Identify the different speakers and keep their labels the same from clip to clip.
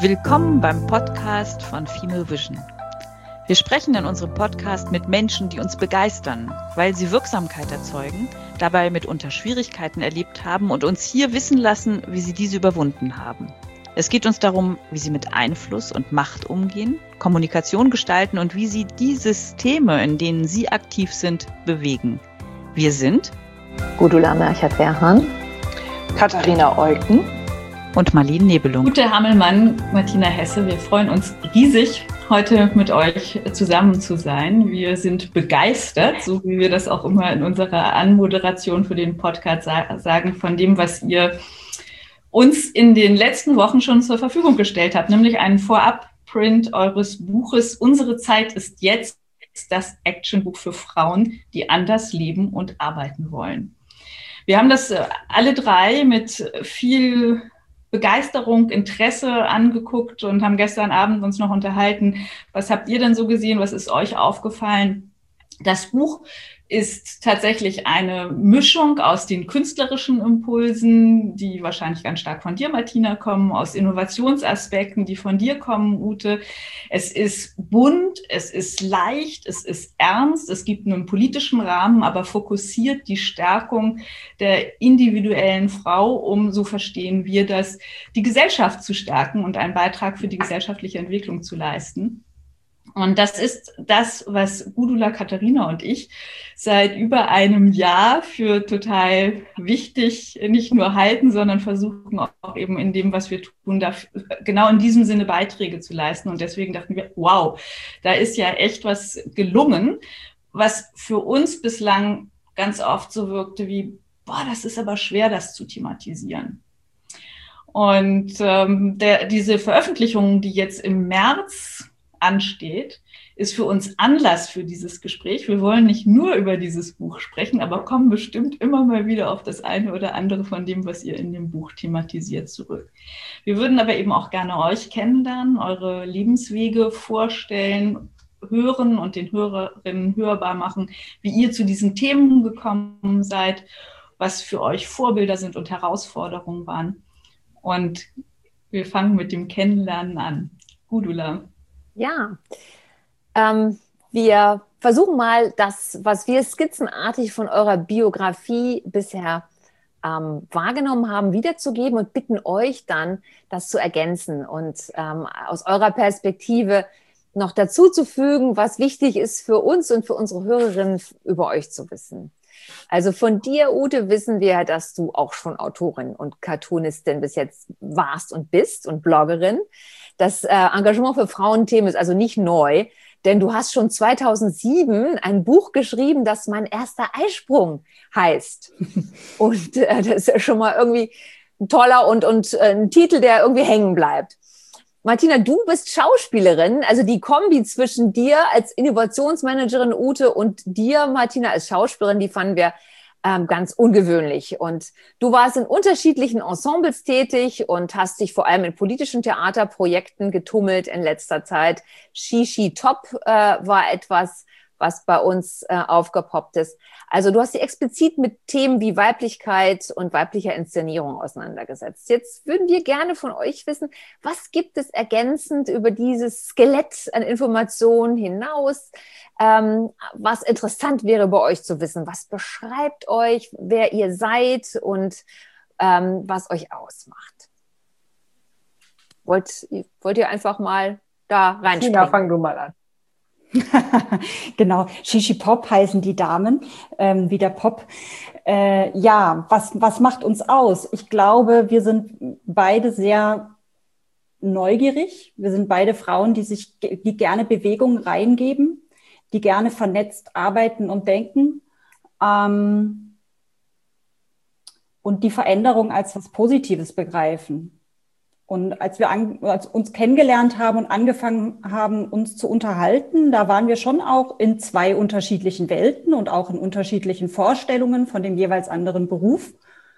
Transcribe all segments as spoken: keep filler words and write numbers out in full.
Speaker 1: Willkommen beim Podcast von Female Vision. Wir sprechen in unserem Podcast mit Menschen, die uns begeistern, weil sie Wirksamkeit erzeugen, dabei mitunter Schwierigkeiten erlebt haben und uns hier wissen lassen, wie sie diese überwunden haben. Es geht uns darum, wie sie mit Einfluss und Macht umgehen, Kommunikation gestalten und wie sie die Systeme, in denen sie aktiv sind, bewegen. Wir sind
Speaker 2: Gudula Merchert-Verhan,
Speaker 3: Katharina Eucken
Speaker 1: und Marlene Nebelung.
Speaker 4: Ute Hammelmann, Martina Hesse, wir freuen uns riesig, heute mit euch zusammen zu sein. Wir sind begeistert, so wie wir das auch immer in unserer Anmoderation für den Podcast sa- sagen, von dem, was ihr uns in den letzten Wochen schon zur Verfügung gestellt habt, nämlich einen Vorab-Print eures Buches Unsere Zeit ist jetzt, das Actionbuch für Frauen, die anders leben und arbeiten wollen. Wir haben das alle drei mit viel Begeisterung, Interesse angeguckt und haben gestern Abend uns noch unterhalten. Was habt ihr denn so gesehen? Was ist euch aufgefallen? Das Buch ist tatsächlich eine Mischung aus den künstlerischen Impulsen, die wahrscheinlich ganz stark von dir, Martina, kommen, aus Innovationsaspekten, die von dir kommen, Ute. Es ist bunt, es ist leicht, es ist ernst, es gibt einen politischen Rahmen, aber fokussiert die Stärkung der individuellen Frau, um, so verstehen wir das, die Gesellschaft zu stärken und einen Beitrag für die gesellschaftliche Entwicklung zu leisten. Und das ist das, was Gudula, Katharina und ich seit über einem Jahr für total wichtig nicht nur halten, sondern versuchen auch eben in dem, was wir tun, dafür, genau in diesem Sinne Beiträge zu leisten. Und deswegen dachten wir, wow, da ist ja echt was gelungen, was für uns bislang ganz oft so wirkte wie, boah, das ist aber schwer, das zu thematisieren. Und ähm, der, diese Veröffentlichung, die jetzt im März ansteht, ist für uns Anlass für dieses Gespräch. Wir wollen nicht nur über dieses Buch sprechen, aber kommen bestimmt immer mal wieder auf das eine oder andere von dem, was ihr in dem Buch thematisiert, zurück. Wir würden aber eben auch gerne euch kennenlernen, eure Lebenswege vorstellen, hören und den Hörerinnen hörbar machen, wie ihr zu diesen Themen gekommen seid, was für euch Vorbilder sind und Herausforderungen waren. Und wir fangen mit dem Kennenlernen an. Gudula.
Speaker 2: Ja, ähm, wir versuchen mal das, was wir skizzenartig von eurer Biografie bisher ähm, wahrgenommen haben, wiederzugeben und bitten euch dann, das zu ergänzen und ähm, aus eurer Perspektive noch dazu zu fügen, was wichtig ist für uns und für unsere Hörerinnen über euch zu wissen. Also von dir, Ute, wissen wir, dass du auch schon Autorin und Cartoonistin bis jetzt warst und bist und Bloggerin. Das äh, Engagement für Frauenthemen ist also nicht neu, denn du hast schon zweitausendsieben ein Buch geschrieben, das Mein erster Eisprung heißt. Und äh, das ist ja schon mal irgendwie ein toller und, und äh, ein Titel, der irgendwie hängen bleibt. Martina, du bist Schauspielerin, also die Kombi zwischen dir als Innovationsmanagerin, Ute, und dir, Martina, als Schauspielerin, die fanden wir ähm, ganz ungewöhnlich. Und du warst in unterschiedlichen Ensembles tätig und hast dich vor allem in politischen Theaterprojekten getummelt in letzter Zeit. Shishi Top äh, war etwas, was bei uns äh, aufgepoppt ist. Also du hast dich explizit mit Themen wie Weiblichkeit und weiblicher Inszenierung auseinandergesetzt. Jetzt würden wir gerne von euch wissen, was gibt es ergänzend über dieses Skelett an Informationen hinaus, ähm, was interessant wäre bei euch zu wissen? Was beschreibt euch, wer ihr seid und ähm, was euch ausmacht? Wollt, wollt ihr einfach mal da reinspringen?
Speaker 3: Ja, fang du mal an.
Speaker 5: Genau, Shishi Pop heißen die Damen, ähm, wie der Pop. Äh, ja, was, was macht uns aus? Ich glaube, wir sind beide sehr neugierig. Wir sind beide Frauen, die sich, die gerne Bewegung reingeben, die gerne vernetzt arbeiten und denken. Ähm, und die Veränderung als was Positives begreifen. Und als wir an, als uns kennengelernt haben und angefangen haben, uns zu unterhalten, da waren wir schon auch in zwei unterschiedlichen Welten und auch in unterschiedlichen Vorstellungen von dem jeweils anderen Beruf.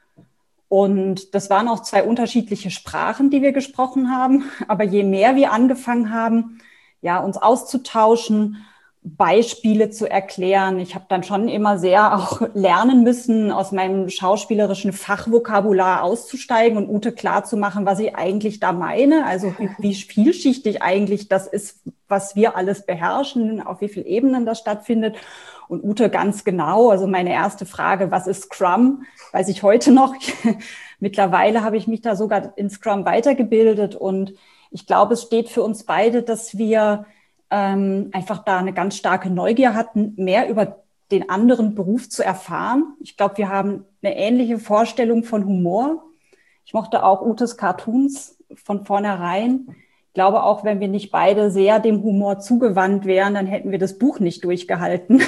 Speaker 5: Und das waren auch zwei unterschiedliche Sprachen, die wir gesprochen haben. Aber je mehr wir angefangen haben, ja, uns auszutauschen Beispiele zu erklären. Ich habe dann schon immer sehr auch lernen müssen, aus meinem schauspielerischen Fachvokabular auszusteigen und Ute klarzumachen, was ich eigentlich da meine. Also wie, wie vielschichtig eigentlich das ist, was wir alles beherrschen, auf wie vielen Ebenen das stattfindet. Und Ute ganz genau, also meine erste Frage, was ist Scrum, weiß ich heute noch. Mittlerweile habe ich mich da sogar in Scrum weitergebildet. Und ich glaube, es steht für uns beide, dass wir Ähm, einfach da eine ganz starke Neugier hatten, mehr über den anderen Beruf zu erfahren. Ich glaube, wir haben eine ähnliche Vorstellung von Humor. Ich mochte auch Utes Cartoons von vornherein. Ich glaube auch, wenn wir nicht beide sehr dem Humor zugewandt wären, dann hätten wir das Buch nicht durchgehalten.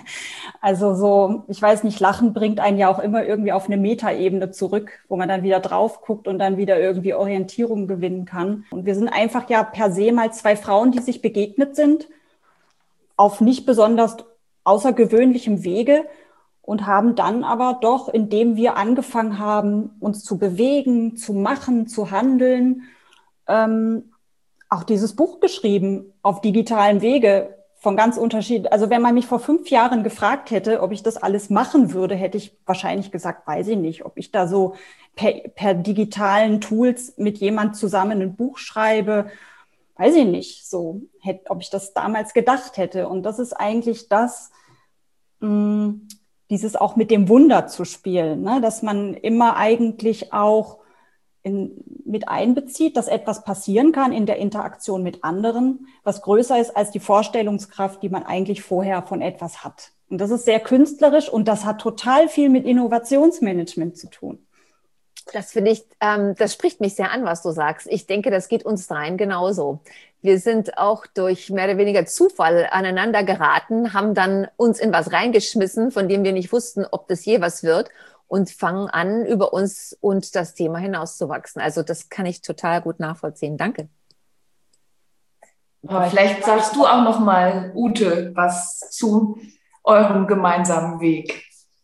Speaker 5: Also so, ich weiß nicht, Lachen bringt einen ja auch immer irgendwie auf eine Metaebene zurück, wo man dann wieder drauf guckt und dann wieder irgendwie Orientierung gewinnen kann. Und wir sind einfach ja per se mal zwei Frauen, die sich begegnet sind, auf nicht besonders außergewöhnlichem Wege und haben dann aber doch, indem wir angefangen haben, uns zu bewegen, zu machen, zu handeln, ähm, auch dieses Buch geschrieben auf digitalem Wege. Von ganz unterschiedlich. Also wenn man mich vor fünf Jahren gefragt hätte, ob ich das alles machen würde, hätte ich wahrscheinlich gesagt, weiß ich nicht, ob ich da so per, per digitalen Tools mit jemand zusammen ein Buch schreibe, weiß ich nicht, so hätte, ob ich das damals gedacht hätte. Und das ist eigentlich das, mh, dieses auch mit dem Wunder zu spielen, ne? Dass man immer eigentlich auch In, mit einbezieht, dass etwas passieren kann in der Interaktion mit anderen, was größer ist als die Vorstellungskraft, die man eigentlich vorher von etwas hat. Und das ist sehr künstlerisch und das hat total viel mit Innovationsmanagement zu tun.
Speaker 2: Das finde ich, ähm, das spricht mich sehr an, was du sagst. Ich denke, das geht uns dreien genauso. Wir sind auch durch mehr oder weniger Zufall aneinander geraten, haben dann uns in was reingeschmissen, von dem wir nicht wussten, ob das je was wird, und fangen an, über uns und das Thema hinauszuwachsen. Also das kann ich total gut nachvollziehen. Danke.
Speaker 3: Vielleicht sagst du auch noch mal, Ute, was zu eurem gemeinsamen Weg.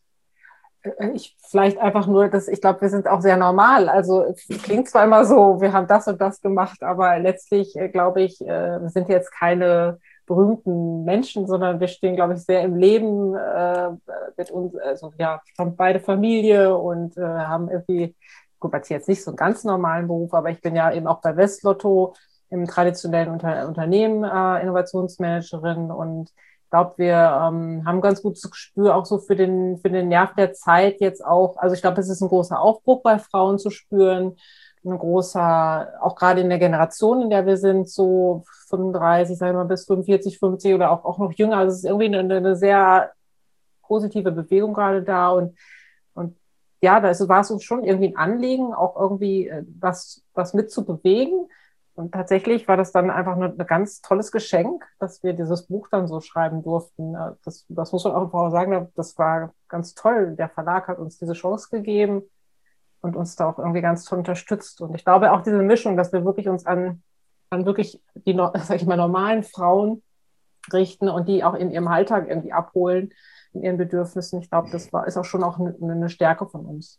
Speaker 6: Ich vielleicht einfach nur, dass ich glaube, wir sind auch sehr normal. Also es klingt zwar immer so, wir haben das und das gemacht, aber letztlich äh, glaube ich, äh, wir sind jetzt keine berühmten Menschen, sondern wir stehen, glaube ich, sehr im Leben äh, mit uns, also ja, haben beide Familie und äh, haben irgendwie, gut, jetzt jetzt nicht so einen ganz normalen Beruf, aber ich bin ja eben auch bei Westlotto im traditionellen Unter- Unternehmen äh, Innovationsmanagerin und ich glaube, wir ähm, haben ganz gutes Gespür auch so für den, für den Nerv der Zeit jetzt auch. Also ich glaube, es ist ein großer Aufbruch bei Frauen zu spüren, ein großer, auch gerade in der Generation, in der wir sind, so fünfunddreißig, sagen wir mal, bis fünfundvierzig, fünfzig oder auch, auch noch jünger. Also es ist irgendwie eine, eine sehr positive Bewegung gerade da und, und ja, da ist, war es uns schon irgendwie ein Anliegen, auch irgendwie was, was mitzubewegen. Und tatsächlich war das dann einfach ein ganz tolles Geschenk, dass wir dieses Buch dann so schreiben durften. Das, das muss man auch sagen, das war ganz toll. Der Verlag hat uns diese Chance gegeben und uns da auch irgendwie ganz toll unterstützt. Und ich glaube auch diese Mischung, dass wir wirklich uns an, an wirklich die, sag ich mal, normalen Frauen richten und die auch in ihrem Alltag irgendwie abholen, in ihren Bedürfnissen. Ich glaube, das war, ist auch schon auch eine, eine Stärke von uns.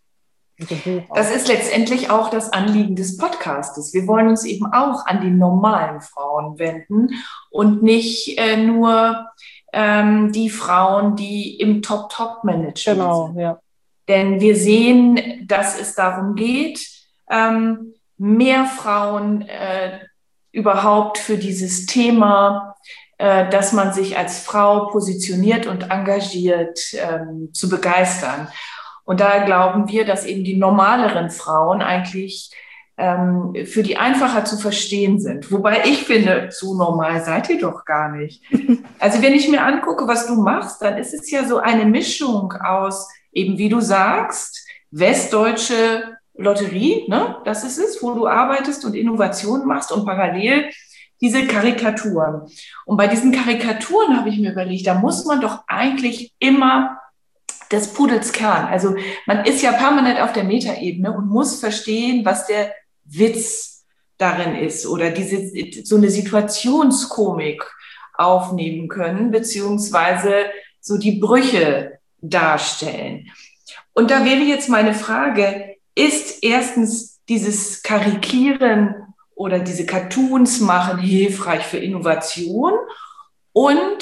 Speaker 3: Das ist letztendlich auch das Anliegen des Podcastes. Wir wollen uns eben auch an die normalen Frauen wenden und nicht äh, nur ähm, die Frauen, die im Top-Top-Management
Speaker 6: genau,
Speaker 3: sind.
Speaker 6: Ja.
Speaker 3: Denn wir sehen, dass es darum geht, ähm, mehr Frauen äh, überhaupt für dieses Thema, äh, dass man sich als Frau positioniert und engagiert, ähm, zu begeistern. Und da glauben wir, dass eben die normaleren Frauen eigentlich ähm, für die einfacher zu verstehen sind. Wobei ich finde, so normal seid ihr doch gar nicht. Also wenn ich mir angucke, was du machst, dann ist es ja so eine Mischung aus, eben wie du sagst, Westdeutsche Lotterie, ne? Das ist es, wo du arbeitest und Innovationen machst und parallel diese Karikaturen. Und bei diesen Karikaturen habe ich mir überlegt, da muss man doch eigentlich immer des Pudels Kern. Also man ist ja permanent auf der Metaebene und muss verstehen, was der Witz darin ist oder diese, so eine Situationskomik aufnehmen können, beziehungsweise so die Brüche darstellen. Und da wäre jetzt meine Frage, ist erstens dieses Karikieren oder diese Cartoons machen hilfreich für Innovation? Und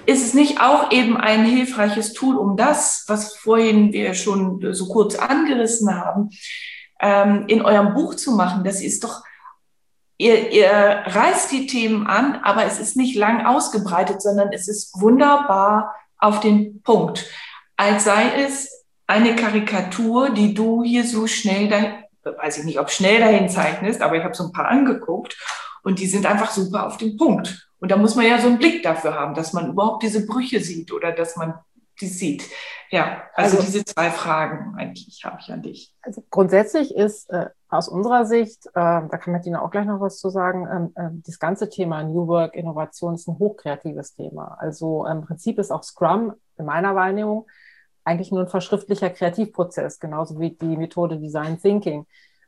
Speaker 3: ist es nicht auch eben ein hilfreiches Tool, um das, was vorhin wir schon so kurz angerissen haben, ähm, in eurem Buch zu machen? Das ist doch, ihr, ihr reißt die Themen an, aber es ist nicht lang ausgebreitet, sondern es ist wunderbar auf den Punkt. Als sei es eine Karikatur, die du hier so schnell, dahin, weiß ich nicht, ob schnell dahin zeichnest, aber ich habe so ein paar angeguckt und die sind einfach super auf den Punkt. Und da muss man ja so einen Blick dafür haben, dass man überhaupt diese Brüche sieht oder dass man die sieht. Ja, also, also diese zwei Fragen eigentlich habe ich an dich.
Speaker 6: Also grundsätzlich ist äh, aus unserer Sicht, äh, da kann Martina auch gleich noch was zu sagen, ähm, äh, das ganze Thema New Work, Innovation ist ein hochkreatives Thema. Also im Prinzip ist auch Scrum in meiner Wahrnehmung eigentlich nur ein verschriftlicher Kreativprozess, genauso wie die Methode Design Thinking.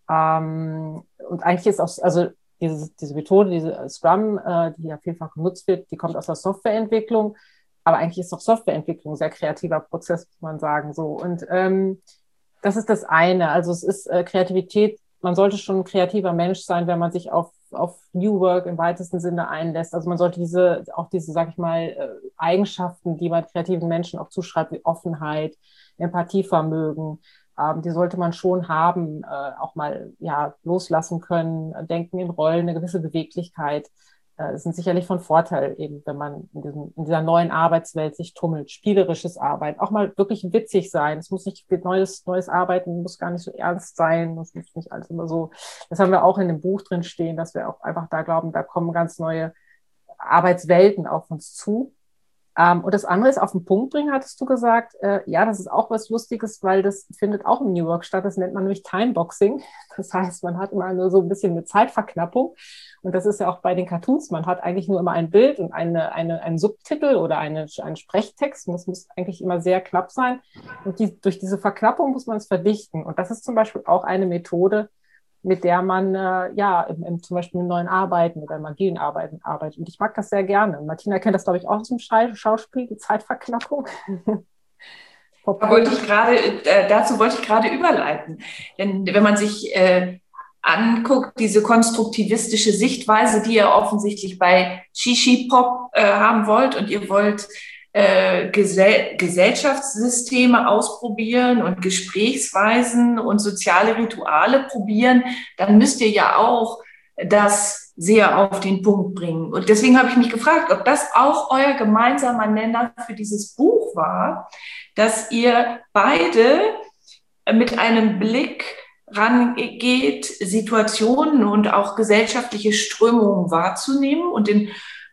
Speaker 6: Ähm, und eigentlich ist auch, also diese, diese Methode, diese Scrum, äh, die ja vielfach genutzt wird, die kommt aus der Softwareentwicklung, aber eigentlich ist auch Softwareentwicklung ein sehr kreativer Prozess, muss man sagen. So. Und ähm, das ist das eine. Also es ist äh, Kreativität, man sollte schon ein kreativer Mensch sein, wenn man sich auf, auf New Work im weitesten Sinne einlässt. Also man sollte diese, auch diese, sag ich mal, Eigenschaften, die man kreativen Menschen auch zuschreibt, wie Offenheit, Empathievermögen, ähm, die sollte man schon haben, äh, auch mal ja loslassen können, denken in Rollen, eine gewisse Beweglichkeit. Äh, sind sicherlich von Vorteil, eben, wenn man in, diesem, in dieser neuen Arbeitswelt sich tummelt, spielerisches Arbeiten, auch mal wirklich witzig sein. Es muss nicht neues, neues Arbeiten, muss gar nicht so ernst sein, das muss nicht alles immer so. Das haben wir auch in dem Buch drin stehen, dass wir auch einfach da glauben, da kommen ganz neue Arbeitswelten auf uns zu. Ähm, und das andere ist auf den Punkt bringen, hattest du gesagt. Äh, ja, das ist auch was Lustiges, weil das findet auch im New Work statt. Das nennt man nämlich Timeboxing. Das heißt, man hat immer nur so ein bisschen eine Zeitverknappung. Und das ist ja auch bei den Cartoons. Man hat eigentlich nur immer ein Bild und eine, eine, einen Subtitel oder eine, einen Sprechtext. Und das muss eigentlich immer sehr knapp sein. Und die, durch diese Verknappung muss man es verdichten. Und das ist zum Beispiel auch eine Methode, mit der man äh, ja im, im, zum Beispiel in neuen Arbeiten oder im agilen Arbeiten arbeitet. Und ich mag das sehr gerne. Martina kennt das, glaube ich, auch aus dem Schauspiel, die Zeitverknappung.
Speaker 3: Da wollte ich gerade, äh, dazu wollte ich gerade überleiten. Denn wenn man sich äh, anguckt, diese konstruktivistische Sichtweise, die ihr offensichtlich bei Shishi Pop äh, haben wollt und ihr wollt Äh, Gesell- Gesellschaftssysteme ausprobieren und Gesprächsweisen und soziale Rituale probieren, dann müsst ihr ja auch das sehr auf den Punkt bringen. Und deswegen habe ich mich gefragt, ob das auch euer gemeinsamer Nenner für dieses Buch war, dass ihr beide mit einem Blick rangeht, Situationen und auch gesellschaftliche Strömungen wahrzunehmen und in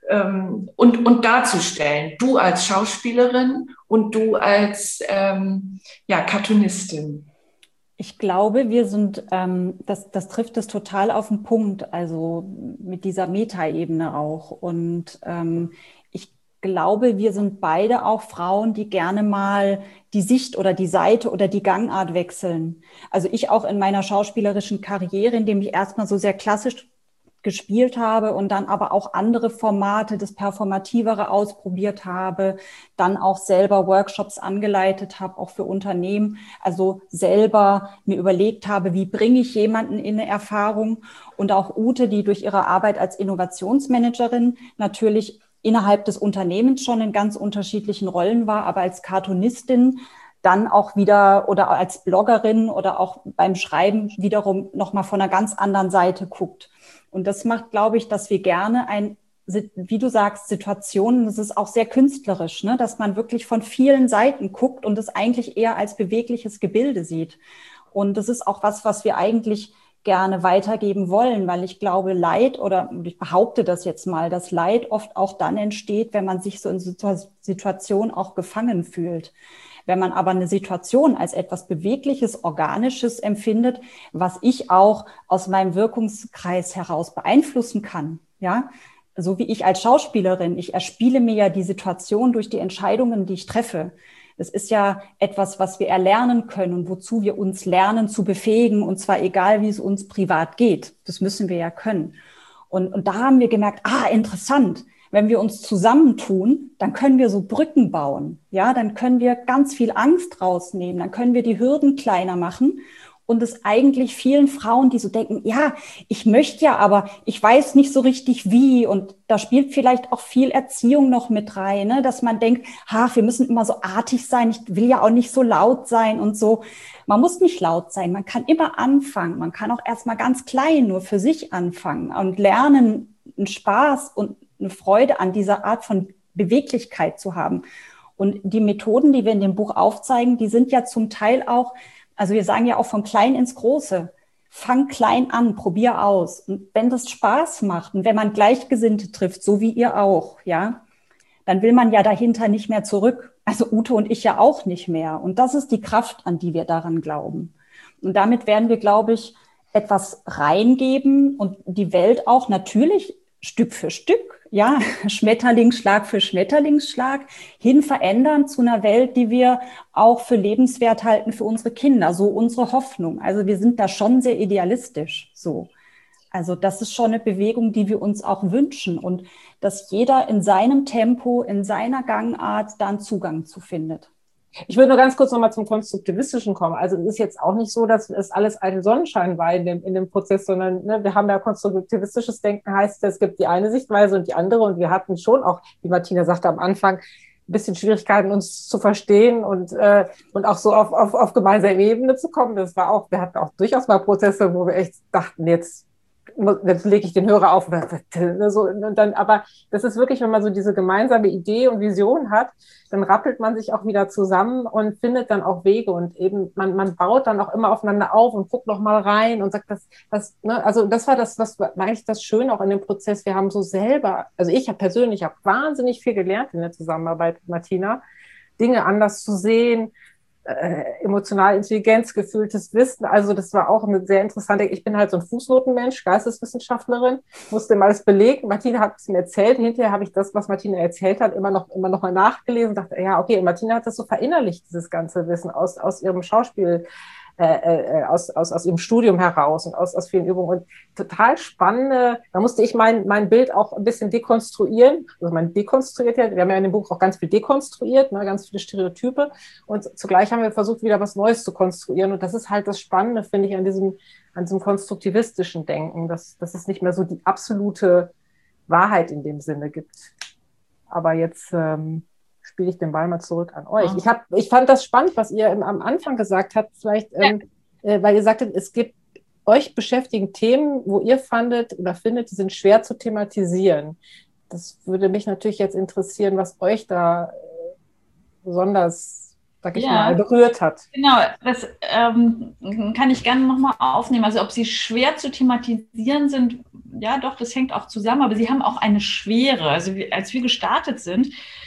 Speaker 3: Und, und darzustellen, du als Schauspielerin und du als ähm, ja, Cartoonistin.
Speaker 5: Ich glaube, wir sind, ähm, das, das trifft es total auf den Punkt, also mit dieser Metaebene auch. Und ähm, ich glaube, wir sind beide auch Frauen, die gerne mal die Sicht oder die Seite oder die Gangart wechseln. Also ich auch in meiner schauspielerischen Karriere, indem ich erstmal so sehr klassisch gespielt habe und dann aber auch andere Formate, das Performativere ausprobiert habe, dann auch selber Workshops angeleitet habe, auch für Unternehmen, also selber mir überlegt habe, wie bringe ich jemanden in eine Erfahrung, und auch Ute, die durch ihre Arbeit als Innovationsmanagerin natürlich innerhalb des Unternehmens schon in ganz unterschiedlichen Rollen war, aber als Cartoonistin dann auch wieder oder als Bloggerin oder auch beim Schreiben wiederum nochmal von einer ganz anderen Seite guckt. Und das macht, glaube ich, dass wir gerne ein, wie du sagst, Situationen, das ist auch sehr künstlerisch, ne, dass man wirklich von vielen Seiten guckt und es eigentlich eher als bewegliches Gebilde sieht. Und das ist auch was, was wir eigentlich gerne weitergeben wollen, weil ich glaube, Leid, oder ich behaupte das jetzt mal, dass Leid oft auch dann entsteht, wenn man sich so in Situationen auch gefangen fühlt. Wenn man aber eine Situation als etwas Bewegliches, Organisches empfindet, was ich auch aus meinem Wirkungskreis heraus beeinflussen kann, ja, so wie ich als Schauspielerin, ich erspiele mir ja die Situation durch die Entscheidungen, die ich treffe. Das ist ja etwas, was wir erlernen können und wozu wir uns lernen zu befähigen, und zwar egal, wie es uns privat geht. Das müssen wir ja können. Und, und da haben wir gemerkt, ah, interessant. Wenn wir uns zusammentun, dann können wir so Brücken bauen. Ja, dann können wir ganz viel Angst rausnehmen. Dann können wir die Hürden kleiner machen und es eigentlich vielen Frauen, die so denken, ja, ich möchte ja, aber ich weiß nicht so richtig wie. Und da spielt vielleicht auch viel Erziehung noch mit rein, ne? Dass man denkt, ha, wir müssen immer so artig sein, ich will ja auch nicht so laut sein und so. Man muss nicht laut sein, man kann immer anfangen. Man kann auch erstmal ganz klein nur für sich anfangen und lernen, einen Spaß und eine Freude an dieser Art von Beweglichkeit zu haben. Und die Methoden, die wir in dem Buch aufzeigen, die sind ja zum Teil auch, also wir sagen ja auch vom Kleinen ins Große. Fang klein an, probier aus. Und wenn das Spaß macht und wenn man Gleichgesinnte trifft, so wie ihr auch, ja, dann will man ja dahinter nicht mehr zurück. Also Ute und ich ja auch nicht mehr. Und das ist die Kraft, an die wir daran glauben. Und damit werden wir, glaube ich, etwas reingeben und die Welt auch natürlich Stück für Stück, ja, Schmetterlingsschlag für Schmetterlingsschlag hin verändern zu einer Welt, die wir auch für lebenswert halten für unsere Kinder, so unsere Hoffnung. Also wir sind da schon sehr idealistisch, so. Also das ist schon eine Bewegung, die wir uns auch wünschen und dass jeder in seinem Tempo, in seiner Gangart dann Zugang zu findet.
Speaker 6: Ich würde nur ganz kurz nochmal zum Konstruktivistischen kommen. Also es ist jetzt auch nicht so, dass es alles ein Sonnenschein war in dem, in dem Prozess, sondern ne, wir haben ja konstruktivistisches Denken, heißt, es gibt die eine Sichtweise und die andere und wir hatten schon auch, wie Martina sagte am Anfang, ein bisschen Schwierigkeiten, uns zu verstehen und, äh, und auch so auf, auf, auf gemeinsame Ebene zu kommen. Das war auch, wir hatten auch durchaus mal Prozesse, wo wir echt dachten, jetzt jetzt lege ich den Hörer auf. So, und dann, aber das ist wirklich, wenn man so diese gemeinsame Idee und Vision hat, dann rappelt man sich auch wieder zusammen und findet dann auch Wege und eben, man, man baut dann auch immer aufeinander auf und guckt noch mal rein und sagt, das, das, ne, also das war das, das war eigentlich das Schöne auch in dem Prozess. Wir haben so selber, also ich habe persönlich, habe wahnsinnig viel gelernt in der Zusammenarbeit mit Martina, Dinge anders zu sehen, Äh, emotionale Intelligenz, gefühltes Wissen. Also das war auch eine sehr interessante, ich bin halt so ein Fußnotenmensch, Geisteswissenschaftlerin, musste immer alles belegen. Martina hat es mir erzählt, hinterher habe ich das, was Martina erzählt hat, immer noch, immer noch mal nachgelesen, dachte, ja, okay, Martina hat das so verinnerlicht, dieses ganze Wissen aus, aus ihrem Schauspiel, äh, äh, aus, aus, aus ihrem Studium heraus und aus, aus vielen Übungen und total spannende, da musste ich mein, mein Bild auch ein bisschen dekonstruieren, also mein dekonstruiert, wir haben ja in dem Buch auch ganz viel dekonstruiert, ne, ganz viele Stereotype und zugleich haben wir versucht, wieder was Neues zu konstruieren und das ist halt das Spannende, finde ich, an diesem, an diesem konstruktivistischen Denken, dass, dass es nicht mehr so die absolute Wahrheit in dem Sinne gibt. Aber jetzt ähm, spiele ich den Ball mal zurück an euch. Ich, hab, ich fand das spannend, was ihr im, am Anfang gesagt habt, vielleicht, ähm, äh, weil ihr sagtet, es gibt euch beschäftigen Themen, wo ihr fandet oder findet, die sind schwer zu thematisieren. Das würde mich natürlich jetzt interessieren, was euch da äh, besonders, sag ich ja. mal, berührt hat.
Speaker 4: Genau, das ähm, kann ich gerne nochmal aufnehmen. Also ob sie schwer zu thematisieren sind, ja doch, das hängt auch zusammen, aber sie haben auch eine Schwere. Also wie, als wir gestartet sind,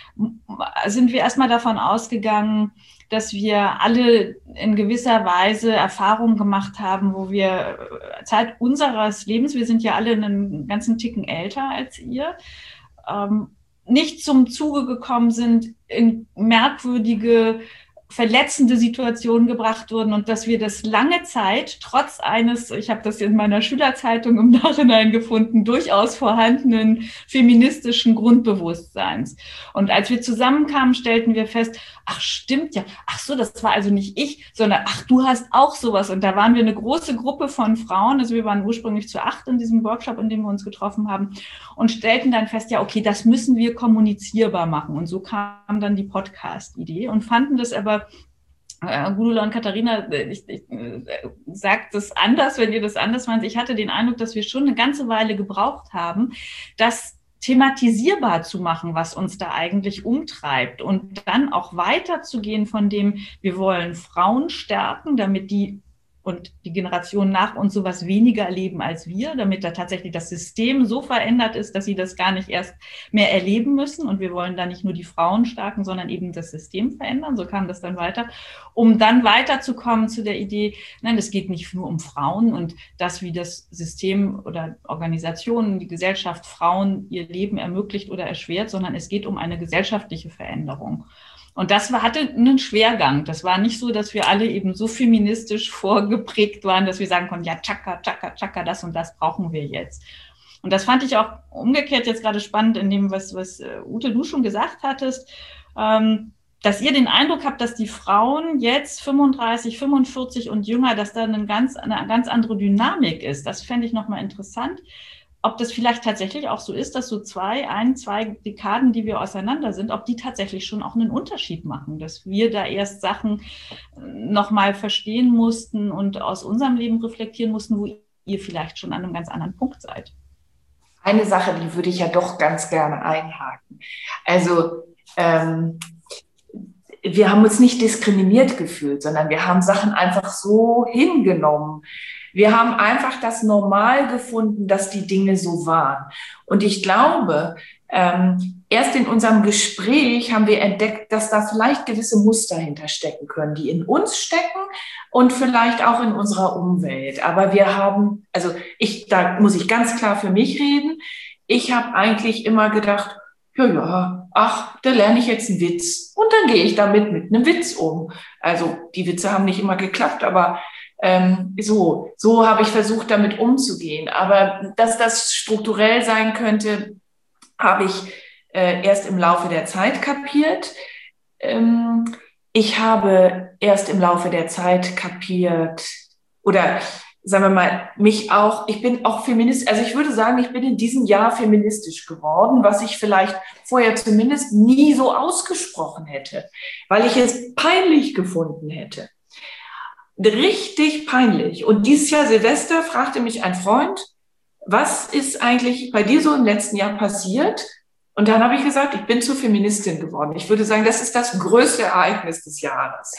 Speaker 4: sind wir erstmal davon ausgegangen, dass wir alle in gewisser Weise Erfahrungen gemacht haben, wo wir Zeit unseres Lebens, wir sind ja alle einen ganzen Ticken älter als ihr, ähm, nicht zum Zuge gekommen sind, in merkwürdige, verletzende Situationen gebracht wurden und dass wir das lange Zeit, trotz eines, ich habe das in meiner Schülerzeitung im Nachhinein gefunden, durchaus vorhandenen feministischen Grundbewusstseins. Und als wir zusammenkamen, stellten wir fest, ach stimmt ja, ach so, das war also nicht ich, sondern ach, du hast auch sowas. Und da waren wir eine große Gruppe von Frauen, also wir waren ursprünglich zu acht in diesem Workshop, in dem wir uns getroffen haben und stellten dann fest, ja okay, das müssen wir kommunizierbar machen. Und so kam dann die Podcast-Idee und fanden das aber Äh, Gudula und Katharina, ich, ich äh, sagt das anders, wenn ihr das anders meint. Ich hatte den Eindruck, dass wir schon eine ganze Weile gebraucht haben, das thematisierbar zu machen, was uns da eigentlich umtreibt und dann auch weiterzugehen von dem, wir wollen Frauen stärken, damit die und die Generation nach uns sowas weniger erleben als wir, damit da tatsächlich das System so verändert ist, dass sie das gar nicht erst mehr erleben müssen. Und wir wollen da nicht nur die Frauen stärken, sondern eben das System verändern. So kam das dann weiter, um dann weiterzukommen zu der Idee, nein, es geht nicht nur um Frauen und das, wie das System oder Organisationen, die Gesellschaft Frauen ihr Leben ermöglicht oder erschwert, sondern es geht um eine gesellschaftliche Veränderung. Und das war, hatte einen Schwergang. Das war nicht so, dass wir alle eben so feministisch vorgeprägt waren, dass wir sagen konnten, ja, tschakka, tschakka, tschakka, das und das brauchen wir jetzt. Und das fand ich auch umgekehrt jetzt gerade spannend in dem, was, was Ute, du schon gesagt hattest. Ähm, dass ihr den Eindruck habt, dass die Frauen jetzt fünfunddreißig, fünfundvierzig und jünger, dass da eine ganz, eine ganz andere Dynamik ist. Das fände ich nochmal interessant. Ob das vielleicht tatsächlich auch so ist, dass so zwei, ein, zwei Dekaden, die wir auseinander sind, ob die tatsächlich schon auch einen Unterschied machen, dass wir da erst Sachen nochmal verstehen mussten und aus unserem Leben reflektieren mussten, wo ihr vielleicht schon an einem ganz anderen Punkt seid.
Speaker 3: Eine Sache, die würde ich ja doch ganz gerne einhaken. Also, ähm, wir haben uns nicht diskriminiert gefühlt, sondern wir haben Sachen einfach so hingenommen. Wir haben einfach das normal gefunden, dass die Dinge so waren. Und ich glaube, ähm, erst in unserem Gespräch haben wir entdeckt, dass da vielleicht gewisse Muster hinterstecken können, die in uns stecken und vielleicht auch in unserer Umwelt. Aber wir haben, also ich, da muss ich ganz klar für mich reden. Ich habe eigentlich immer gedacht, ja, ja, ach, da lerne ich jetzt einen Witz und dann gehe ich damit mit einem Witz um. Also die Witze haben nicht immer geklappt, aber ähm, so, so habe ich versucht, damit umzugehen. Aber dass das strukturell sein könnte, habe ich äh, erst im Laufe der Zeit kapiert. Ähm, ich habe erst im Laufe der Zeit kapiert, oder sagen wir mal, mich auch, ich bin auch feministisch, also ich würde sagen, ich bin in diesem Jahr feministisch geworden, was ich vielleicht vorher zumindest nie so ausgesprochen hätte, weil ich es peinlich gefunden hätte. Richtig peinlich. Und dieses Jahr Silvester fragte mich ein Freund, was ist eigentlich bei dir so im letzten Jahr passiert? Und dann habe ich gesagt, ich bin zur Feministin geworden. Ich würde sagen, das ist das größte Ereignis des Jahres.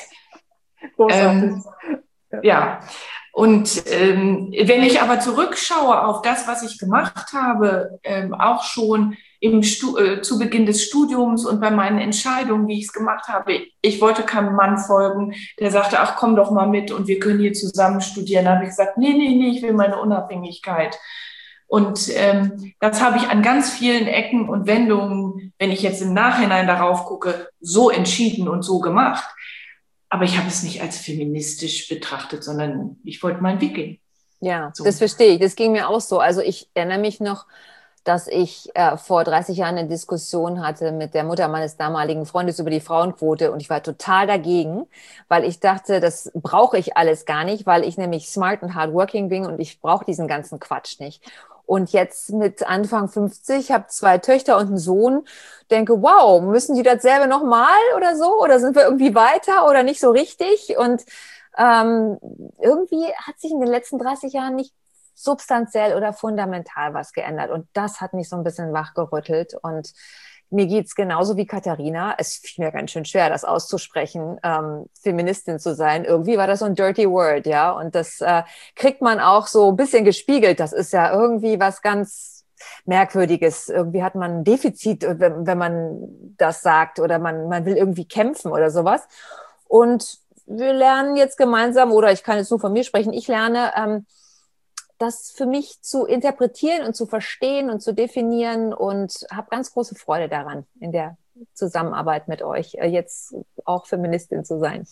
Speaker 3: Ähm, ja. Und ähm, wenn ich aber zurückschaue auf das, was ich gemacht habe, ähm, auch schon im Stu- äh, zu Beginn des Studiums und bei meinen Entscheidungen, wie ich es gemacht habe, ich wollte keinem Mann folgen, der sagte, ach, komm doch mal mit und wir können hier zusammen studieren. Da habe ich gesagt, nee, nee, nee, ich will meine Unabhängigkeit. Und ähm, das habe ich an ganz vielen Ecken und Wendungen, wenn ich jetzt im Nachhinein darauf gucke, so entschieden und so gemacht. Aber ich habe es nicht als feministisch betrachtet, sondern ich wollte meinen Weg gehen.
Speaker 2: Ja,
Speaker 3: so.
Speaker 2: Das verstehe ich. Das ging mir auch so. Also ich erinnere mich noch, dass ich äh, vor dreißig Jahren eine Diskussion hatte mit der Mutter meines damaligen Freundes über die Frauenquote und ich war total dagegen, weil ich dachte, das brauche ich alles gar nicht, weil ich nämlich smart und hardworking bin und ich brauche diesen ganzen Quatsch nicht. Und jetzt mit Anfang fünfzig, habe zwei Töchter und einen Sohn, denke, wow, müssen die dasselbe nochmal oder so? Oder sind wir irgendwie weiter oder nicht so richtig? Und ähm, irgendwie hat sich in den letzten dreißig Jahren nicht substanziell oder fundamental was geändert. Und das hat mich so ein bisschen wachgerüttelt. Und mir geht's genauso wie Katharina. Es fiel mir ganz schön schwer, das auszusprechen, ähm, Feministin zu sein. Irgendwie war das so ein dirty word, ja. Und das äh, kriegt man auch so ein bisschen gespiegelt. Das ist ja irgendwie was ganz Merkwürdiges. Irgendwie hat man ein Defizit, wenn, wenn man das sagt oder man, man will irgendwie kämpfen oder sowas. Und wir lernen jetzt gemeinsam, oder ich kann jetzt nur von mir sprechen, ich lerne, ähm, das für mich zu interpretieren und zu verstehen und zu definieren und habe ganz große Freude daran, in der Zusammenarbeit mit euch jetzt auch Feministin zu sein.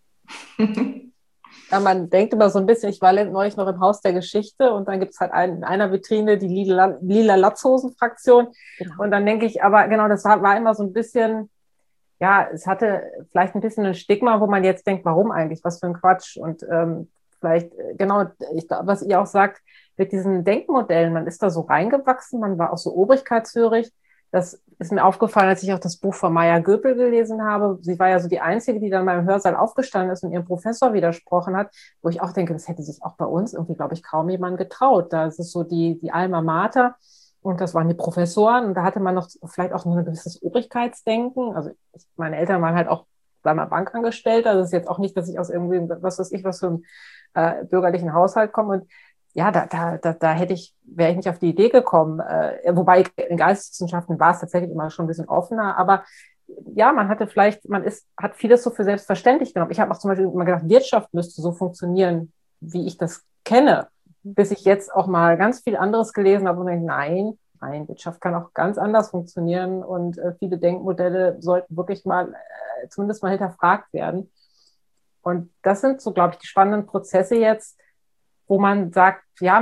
Speaker 6: Ja, man denkt immer so ein bisschen, ich war neulich noch im Haus der Geschichte und dann gibt es halt ein, in einer Vitrine die lila, lila Latzhosen-Fraktion. Genau. Und dann denke ich, aber genau, das war, war immer so ein bisschen, ja, es hatte vielleicht ein bisschen ein Stigma, wo man jetzt denkt, warum eigentlich, was für ein Quatsch. Und ähm, vielleicht, genau, ich, was ihr auch sagt, mit diesen Denkmodellen, man ist da so reingewachsen, man war auch so obrigkeitshörig. Das ist mir aufgefallen, als ich auch das Buch von Maya Göpel gelesen habe. Sie war ja so die Einzige, die dann beim Hörsaal aufgestanden ist und ihrem Professor widersprochen hat, wo ich auch denke, das hätte sich auch bei uns irgendwie, glaube ich, kaum jemand getraut. Da ist es so die, die Alma Mater und das waren die Professoren und da hatte man noch vielleicht auch noch ein gewisses Obrigkeitsdenken. Also ich, meine Eltern waren halt auch mal Bankangestellter. Das ist jetzt auch nicht, dass ich aus irgendwie, was weiß ich, was für einem äh, bürgerlichen Haushalt komme und ja, da, da, da, da hätte ich, wäre ich nicht auf die Idee gekommen. Äh, wobei in Geisteswissenschaften war es tatsächlich immer schon ein bisschen offener. Aber ja, man hatte vielleicht, man ist, hat vieles so für selbstverständlich genommen. Ich habe auch zum Beispiel immer gedacht, Wirtschaft müsste so funktionieren, wie ich das kenne. Bis ich jetzt auch mal ganz viel anderes gelesen habe und denke, nein, nein, Wirtschaft kann auch ganz anders funktionieren. Und äh, viele Denkmodelle sollten wirklich mal, äh, zumindest mal hinterfragt werden. Und das sind so, glaube ich, die spannenden Prozesse jetzt, wo man sagt, ja, man,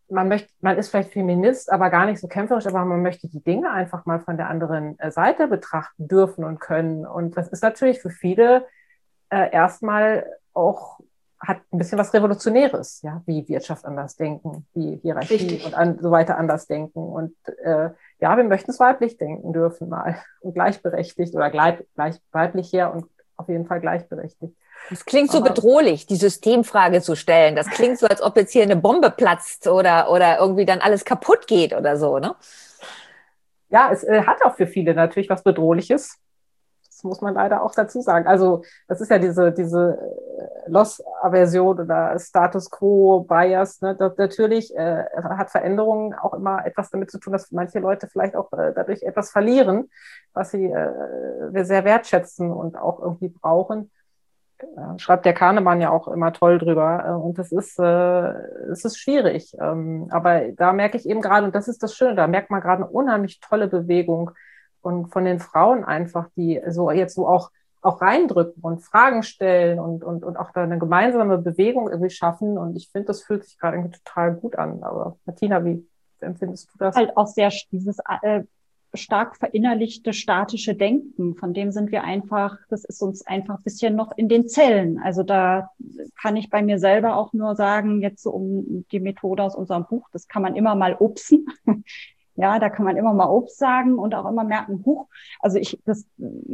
Speaker 6: man möchte, man ist vielleicht Feminist, aber gar nicht so kämpferisch, aber man möchte die Dinge einfach mal von der anderen Seite betrachten dürfen und können. Und das ist natürlich für viele äh, erstmal auch, hat ein bisschen was Revolutionäres, ja, wie Wirtschaft anders denken, wie Hierarchie Richtig. und an, so weiter anders denken. Und äh, ja, wir möchten es weiblich denken dürfen mal und gleichberechtigt oder gleich, gleich weiblich her und auf jeden Fall gleichberechtigt.
Speaker 2: Das klingt so
Speaker 6: Aber
Speaker 2: bedrohlich, die Systemfrage zu stellen. Das klingt so, als ob jetzt hier eine Bombe platzt oder, oder irgendwie dann alles kaputt geht oder so, ne?
Speaker 6: Ja, es äh, hat auch für viele natürlich was Bedrohliches. Das muss man leider auch dazu sagen. Also das ist ja diese, diese Loss-Aversion oder Status Quo-Bias. Ne? Das natürlich äh, hat Veränderungen auch immer etwas damit zu tun, dass manche Leute vielleicht auch äh, dadurch etwas verlieren, was sie äh, sehr wertschätzen und auch irgendwie brauchen. Äh, schreibt der Kahnemann ja auch immer toll drüber. Äh, und das ist, äh, es ist schwierig. Ähm, aber da merke ich eben gerade, und das ist das Schöne, da merkt man gerade eine unheimlich tolle Bewegung und von den Frauen einfach, die so jetzt so auch, auch reindrücken und Fragen stellen und, und, und auch da eine gemeinsame Bewegung irgendwie schaffen. Und ich finde, das fühlt sich gerade irgendwie total gut an. Aber Martina, wie empfindest du das?
Speaker 5: Halt auch sehr dieses äh, stark verinnerlichte statische Denken, von dem sind wir einfach, das ist uns einfach ein bisschen noch in den Zellen. Also da kann ich bei mir selber auch nur sagen, jetzt so um die Methode aus unserem Buch, das kann man immer mal upsen. Ja, da kann man immer mal Obst sagen und auch immer merken, huch, also ich, das,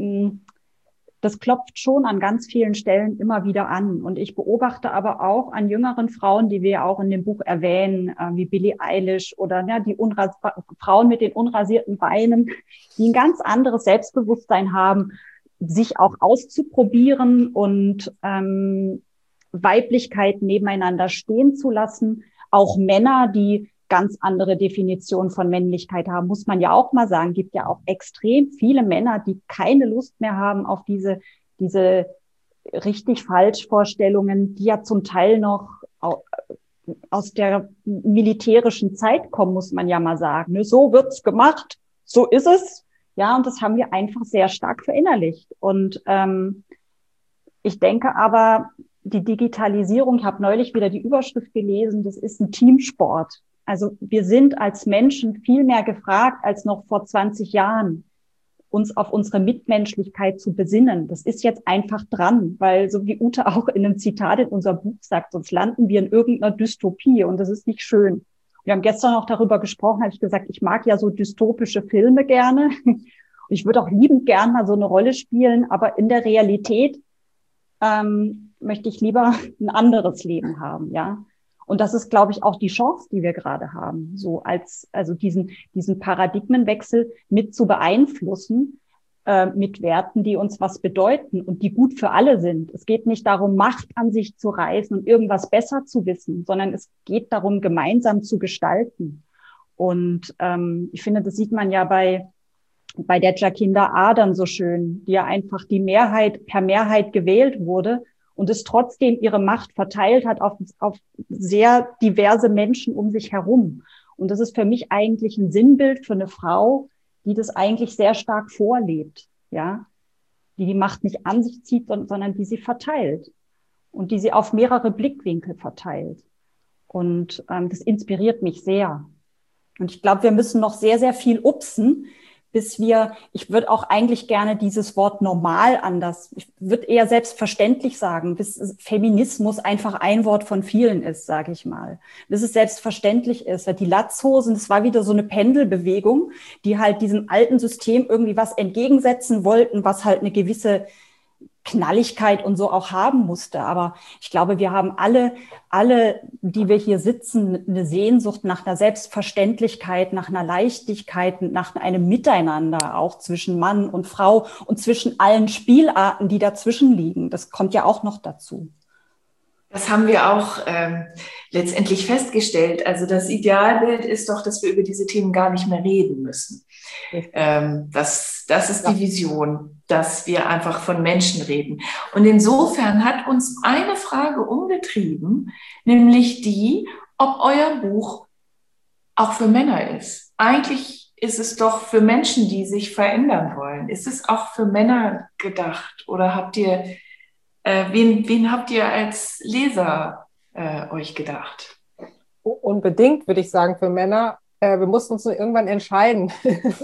Speaker 5: das klopft schon an ganz vielen Stellen immer wieder an. Und ich beobachte aber auch an jüngeren Frauen, die wir auch in dem Buch erwähnen, wie Billie Eilish oder ja, die Unras- Frauen mit den unrasierten Beinen, die ein ganz anderes Selbstbewusstsein haben, sich auch auszuprobieren und ähm, Weiblichkeit nebeneinander stehen zu lassen. Auch Männer, die ganz andere Definition von Männlichkeit haben, muss man ja auch mal sagen. Gibt ja auch extrem viele Männer, die keine Lust mehr haben auf diese, diese richtig Falschvorstellungen, die ja zum Teil noch aus der militärischen Zeit kommen, muss man ja mal sagen. So wird's gemacht, so ist es. Ja, und das haben wir einfach sehr stark verinnerlicht. Und ähm, ich denke aber, die Digitalisierung, ich habe neulich wieder die Überschrift gelesen, das ist ein Teamsport. Also wir sind als Menschen viel mehr gefragt als noch vor zwanzig Jahren, uns auf unsere Mitmenschlichkeit zu besinnen. Das ist jetzt einfach dran, weil so wie Ute auch in einem Zitat in unserem Buch sagt, sonst landen wir in irgendeiner Dystopie und das ist nicht schön. Wir haben gestern auch darüber gesprochen, habe ich gesagt, ich mag ja so dystopische Filme gerne. Ich würde auch liebend gern mal so eine Rolle spielen, aber in der Realität ähm, möchte ich lieber ein anderes Leben haben, ja. Und das ist, glaube ich, auch die Chance, die wir gerade haben, so als, also diesen, diesen Paradigmenwechsel mit zu beeinflussen, äh, mit Werten, die uns was bedeuten und die gut für alle sind. Es geht nicht darum, Macht an sich zu reißen und irgendwas besser zu wissen, sondern es geht darum, gemeinsam zu gestalten. Und ähm, ich finde, das sieht man ja bei, bei der Jacinda Ardern so schön, die ja einfach die Mehrheit, per Mehrheit gewählt wurde, und es trotzdem ihre Macht verteilt hat auf, auf sehr diverse Menschen um sich herum. Und das ist für mich eigentlich ein Sinnbild für eine Frau, die das eigentlich sehr stark vorlebt, ja, die die Macht nicht an sich zieht, sondern die sie verteilt und die sie auf mehrere Blickwinkel verteilt. Und ähm, das inspiriert mich sehr. Und ich glaube, wir müssen noch sehr, sehr viel upsen, bis wir, ich würde auch eigentlich gerne dieses Wort normal anders, ich würde eher selbstverständlich sagen, bis Feminismus einfach ein Wort von vielen ist, sage ich mal. Bis es selbstverständlich ist. Die Latzhosen, das war wieder so eine Pendelbewegung, die halt diesem alten System irgendwie was entgegensetzen wollten, was halt eine gewisse Knalligkeit und so auch haben musste. Aber ich glaube, wir haben alle, alle, die wir hier sitzen, eine Sehnsucht nach einer Selbstverständlichkeit, nach einer Leichtigkeit, nach einem Miteinander, auch zwischen Mann und Frau und zwischen allen Spielarten, die dazwischen liegen. Das kommt ja auch noch dazu.
Speaker 3: Das haben wir auch ähm, letztendlich festgestellt. Also das Idealbild ist doch, dass wir über diese Themen gar nicht mehr reden müssen. Ähm, das, das ist die Vision, dass wir einfach von Menschen reden. Und insofern hat uns eine Frage umgetrieben, nämlich die, ob euer Buch auch für Männer ist. Eigentlich ist es doch für Menschen, die sich verändern wollen. Ist es auch für Männer gedacht? Oder habt ihr, äh, wen, wen habt ihr als Leser äh, euch gedacht?
Speaker 6: unbedingt, würde ich sagen, für Männer. Äh, wir mussten uns nur irgendwann entscheiden.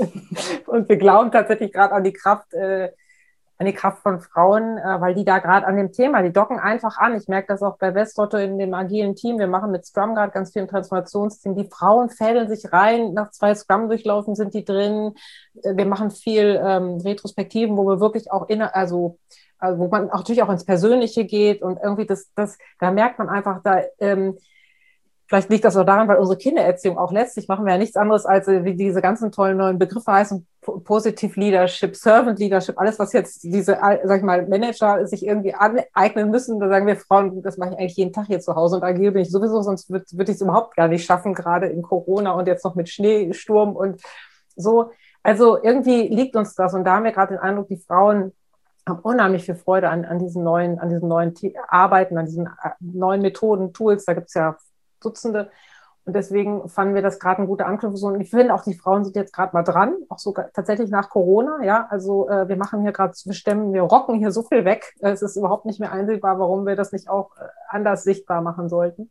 Speaker 6: Und wir glauben tatsächlich gerade an die Kraft, äh, an die Kraft von Frauen, äh, weil die da gerade an dem Thema, die docken einfach an. Ich merke das auch bei Westotto in dem agilen Team. Wir machen mit Scrum gerade ganz viel im Transformationsteam. Die Frauen fädeln sich rein. Nach zwei Scrum durchlaufen sind die drin. Wir machen viel ähm, Retrospektiven, wo wir wirklich auch inner, also, also wo man auch, natürlich auch ins Persönliche geht und irgendwie das, das, da merkt man einfach, da ähm, vielleicht liegt das auch daran, weil unsere Kindererziehung auch letztlich machen wir ja nichts anderes, als wie diese ganzen tollen neuen Begriffe heißen, Positive Leadership, Servant Leadership, alles, was jetzt diese, sag ich mal, Manager sich irgendwie aneignen müssen. Da sagen wir Frauen, das mache ich eigentlich jeden Tag hier zu Hause und agil bin ich sowieso, sonst würde würd ich es überhaupt gar nicht schaffen, gerade in Corona und jetzt noch mit Schneesturm und so. Also irgendwie liegt uns das und da haben wir gerade den Eindruck, die Frauen haben unheimlich viel Freude an, an diesen neuen, an diesen neuen Arbeiten, an diesen neuen Methoden, Tools. Da gibt es ja Dutzende. Und deswegen fanden wir das gerade eine gute Anknüpfung. Und ich finde auch, die Frauen sind jetzt gerade mal dran, auch sogar tatsächlich nach Corona. Ja, also äh, wir machen hier gerade zu bestimmen, wir rocken hier so viel weg. Es ist überhaupt nicht mehr einsehbar, warum wir das nicht auch äh, anders sichtbar machen sollten.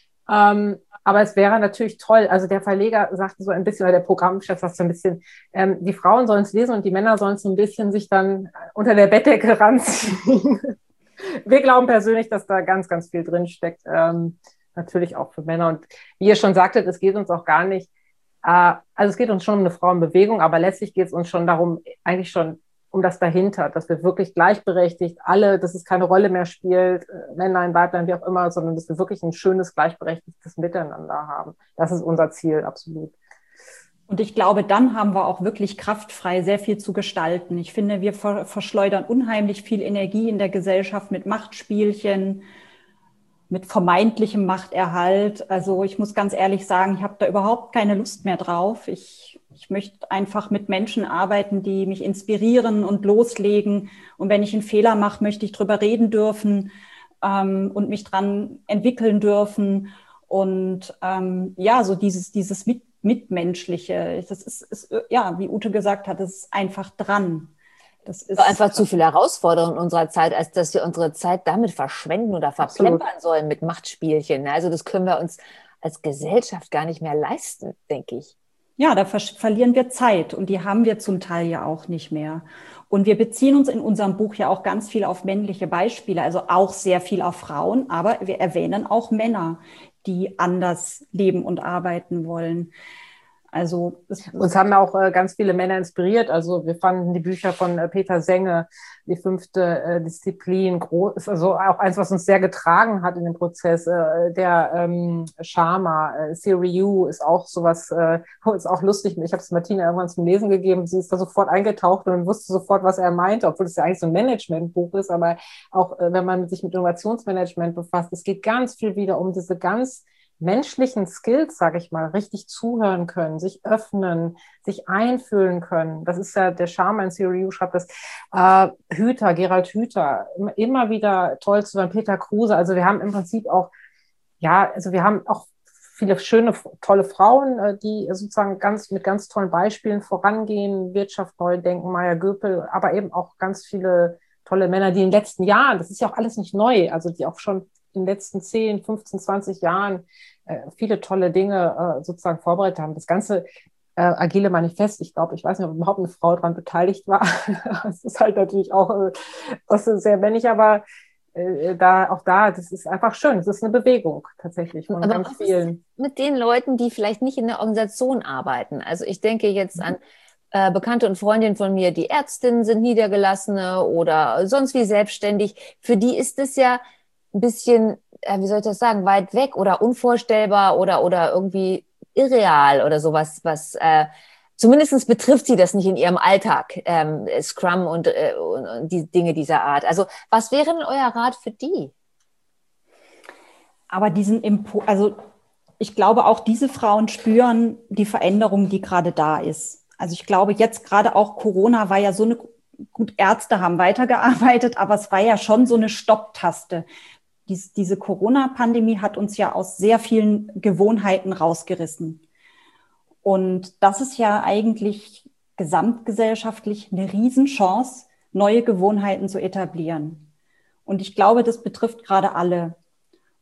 Speaker 6: Ähm, aber es wäre natürlich toll. Also der Verleger sagte so ein bisschen, oder der Programmchef sagt so ein bisschen, ähm, die Frauen sollen es lesen und die Männer sollen es so ein bisschen sich dann unter der Bettdecke ranziehen. Wir glauben persönlich, dass da ganz, ganz viel drinsteckt. Ähm, Natürlich auch für Männer. Und wie ihr schon sagtet, es geht uns auch gar nicht, äh, also es geht uns schon um eine Frauenbewegung, aber letztlich geht es uns schon darum, eigentlich schon um das dahinter, dass wir wirklich gleichberechtigt alle, dass es keine Rolle mehr spielt, äh, Männlein, Weiblein, wie auch immer, sondern dass wir wirklich ein schönes, gleichberechtigtes Miteinander haben. Das ist unser Ziel, absolut.
Speaker 5: Und ich glaube, dann haben wir auch wirklich kraftfrei sehr viel zu gestalten. Ich finde, wir ver- verschleudern unheimlich viel Energie in der Gesellschaft mit Machtspielchen, mit vermeintlichem Machterhalt. Also ich muss ganz ehrlich sagen, ich habe da überhaupt keine Lust mehr drauf. Ich, ich möchte einfach mit Menschen arbeiten, die mich inspirieren und loslegen. Und wenn ich einen Fehler mache, möchte ich drüber reden dürfen ähm, und mich dran entwickeln dürfen. Und ähm, ja, so dieses, dieses mit, Mitmenschliche, das ist, ist, ja, wie Ute gesagt hat, das ist einfach dran. Das ist
Speaker 2: einfach zu viel Herausforderung in unserer Zeit, als dass wir unsere Zeit damit verschwenden oder verplempern Absolut. sollen mit Machtspielchen. Also das können wir uns als Gesellschaft gar nicht mehr leisten, denke ich.
Speaker 5: Ja, da ver- verlieren wir Zeit und die haben wir zum Teil ja auch nicht mehr. Und wir beziehen uns in unserem Buch ja auch ganz viel auf männliche Beispiele, also auch sehr viel auf Frauen, aber wir erwähnen auch Männer, die anders leben und arbeiten wollen. Also
Speaker 6: uns haben auch äh, ganz viele Männer inspiriert. Also wir fanden die Bücher von äh, Peter Senge, die fünfte äh, Disziplin, groß, ist also auch eins, was uns sehr getragen hat in dem Prozess. Äh, der ähm, Sharma, äh, Theory U ist auch sowas, äh, ist auch lustig. Ich habe es Martina irgendwann zum Lesen gegeben. Sie ist da sofort eingetaucht und wusste sofort, was er meinte, obwohl es ja eigentlich so ein Managementbuch ist. Aber auch äh, wenn man sich mit Innovationsmanagement befasst, es geht ganz viel wieder um diese ganz menschlichen Skills, sage ich mal, richtig zuhören können, sich öffnen, sich einfühlen können. Das ist ja der Sharma in Theory U, schreibt das. Äh, Hüther, Gerald Hüther, immer, immer wieder toll zu hören, Peter Kruse. Also wir haben im Prinzip auch, ja, also wir haben auch viele schöne, tolle Frauen, die sozusagen ganz mit ganz tollen Beispielen vorangehen, Wirtschaft neu denken, Maya Göpel, aber eben auch ganz viele tolle Männer, die in den letzten Jahren, das ist ja auch alles nicht neu, also die auch schon in den letzten zehn, fünfzehn, zwanzig Jahren äh, viele tolle Dinge äh, sozusagen vorbereitet haben. Das ganze äh, agile Manifest, ich glaube, ich weiß nicht, ob überhaupt eine Frau daran beteiligt war. Es ist halt natürlich auch äh, das ist sehr männlich, aber äh, da auch da, das ist einfach schön. Das ist eine Bewegung tatsächlich von
Speaker 2: aber
Speaker 6: ganz
Speaker 2: was
Speaker 6: vielen.
Speaker 2: Ist mit den Leuten, die vielleicht nicht in der Organisation arbeiten? Also ich denke jetzt mhm. an äh, Bekannte und Freundinnen von mir, die Ärztinnen sind, Niedergelassene oder sonst wie selbstständig. Für die ist es ja ein bisschen, äh, wie soll ich das sagen, weit weg oder unvorstellbar oder, oder irgendwie irreal oder sowas, was äh, zumindest betrifft sie das nicht in ihrem Alltag, ähm, Scrum und, äh, und, und die Dinge dieser Art. Also was wäre denn euer Rat für die?
Speaker 5: Aber diesen Impo- also ich glaube, auch diese Frauen spüren die Veränderung, die gerade da ist. Also ich glaube, jetzt gerade auch Corona war ja so eine, gut, Ärzte haben weitergearbeitet, aber es war ja schon so eine Stopptaste. Dies, diese Corona-Pandemie hat uns ja aus sehr vielen Gewohnheiten rausgerissen. Und das ist ja eigentlich gesamtgesellschaftlich eine Riesenchance, neue Gewohnheiten zu etablieren. Und ich glaube, das betrifft gerade alle.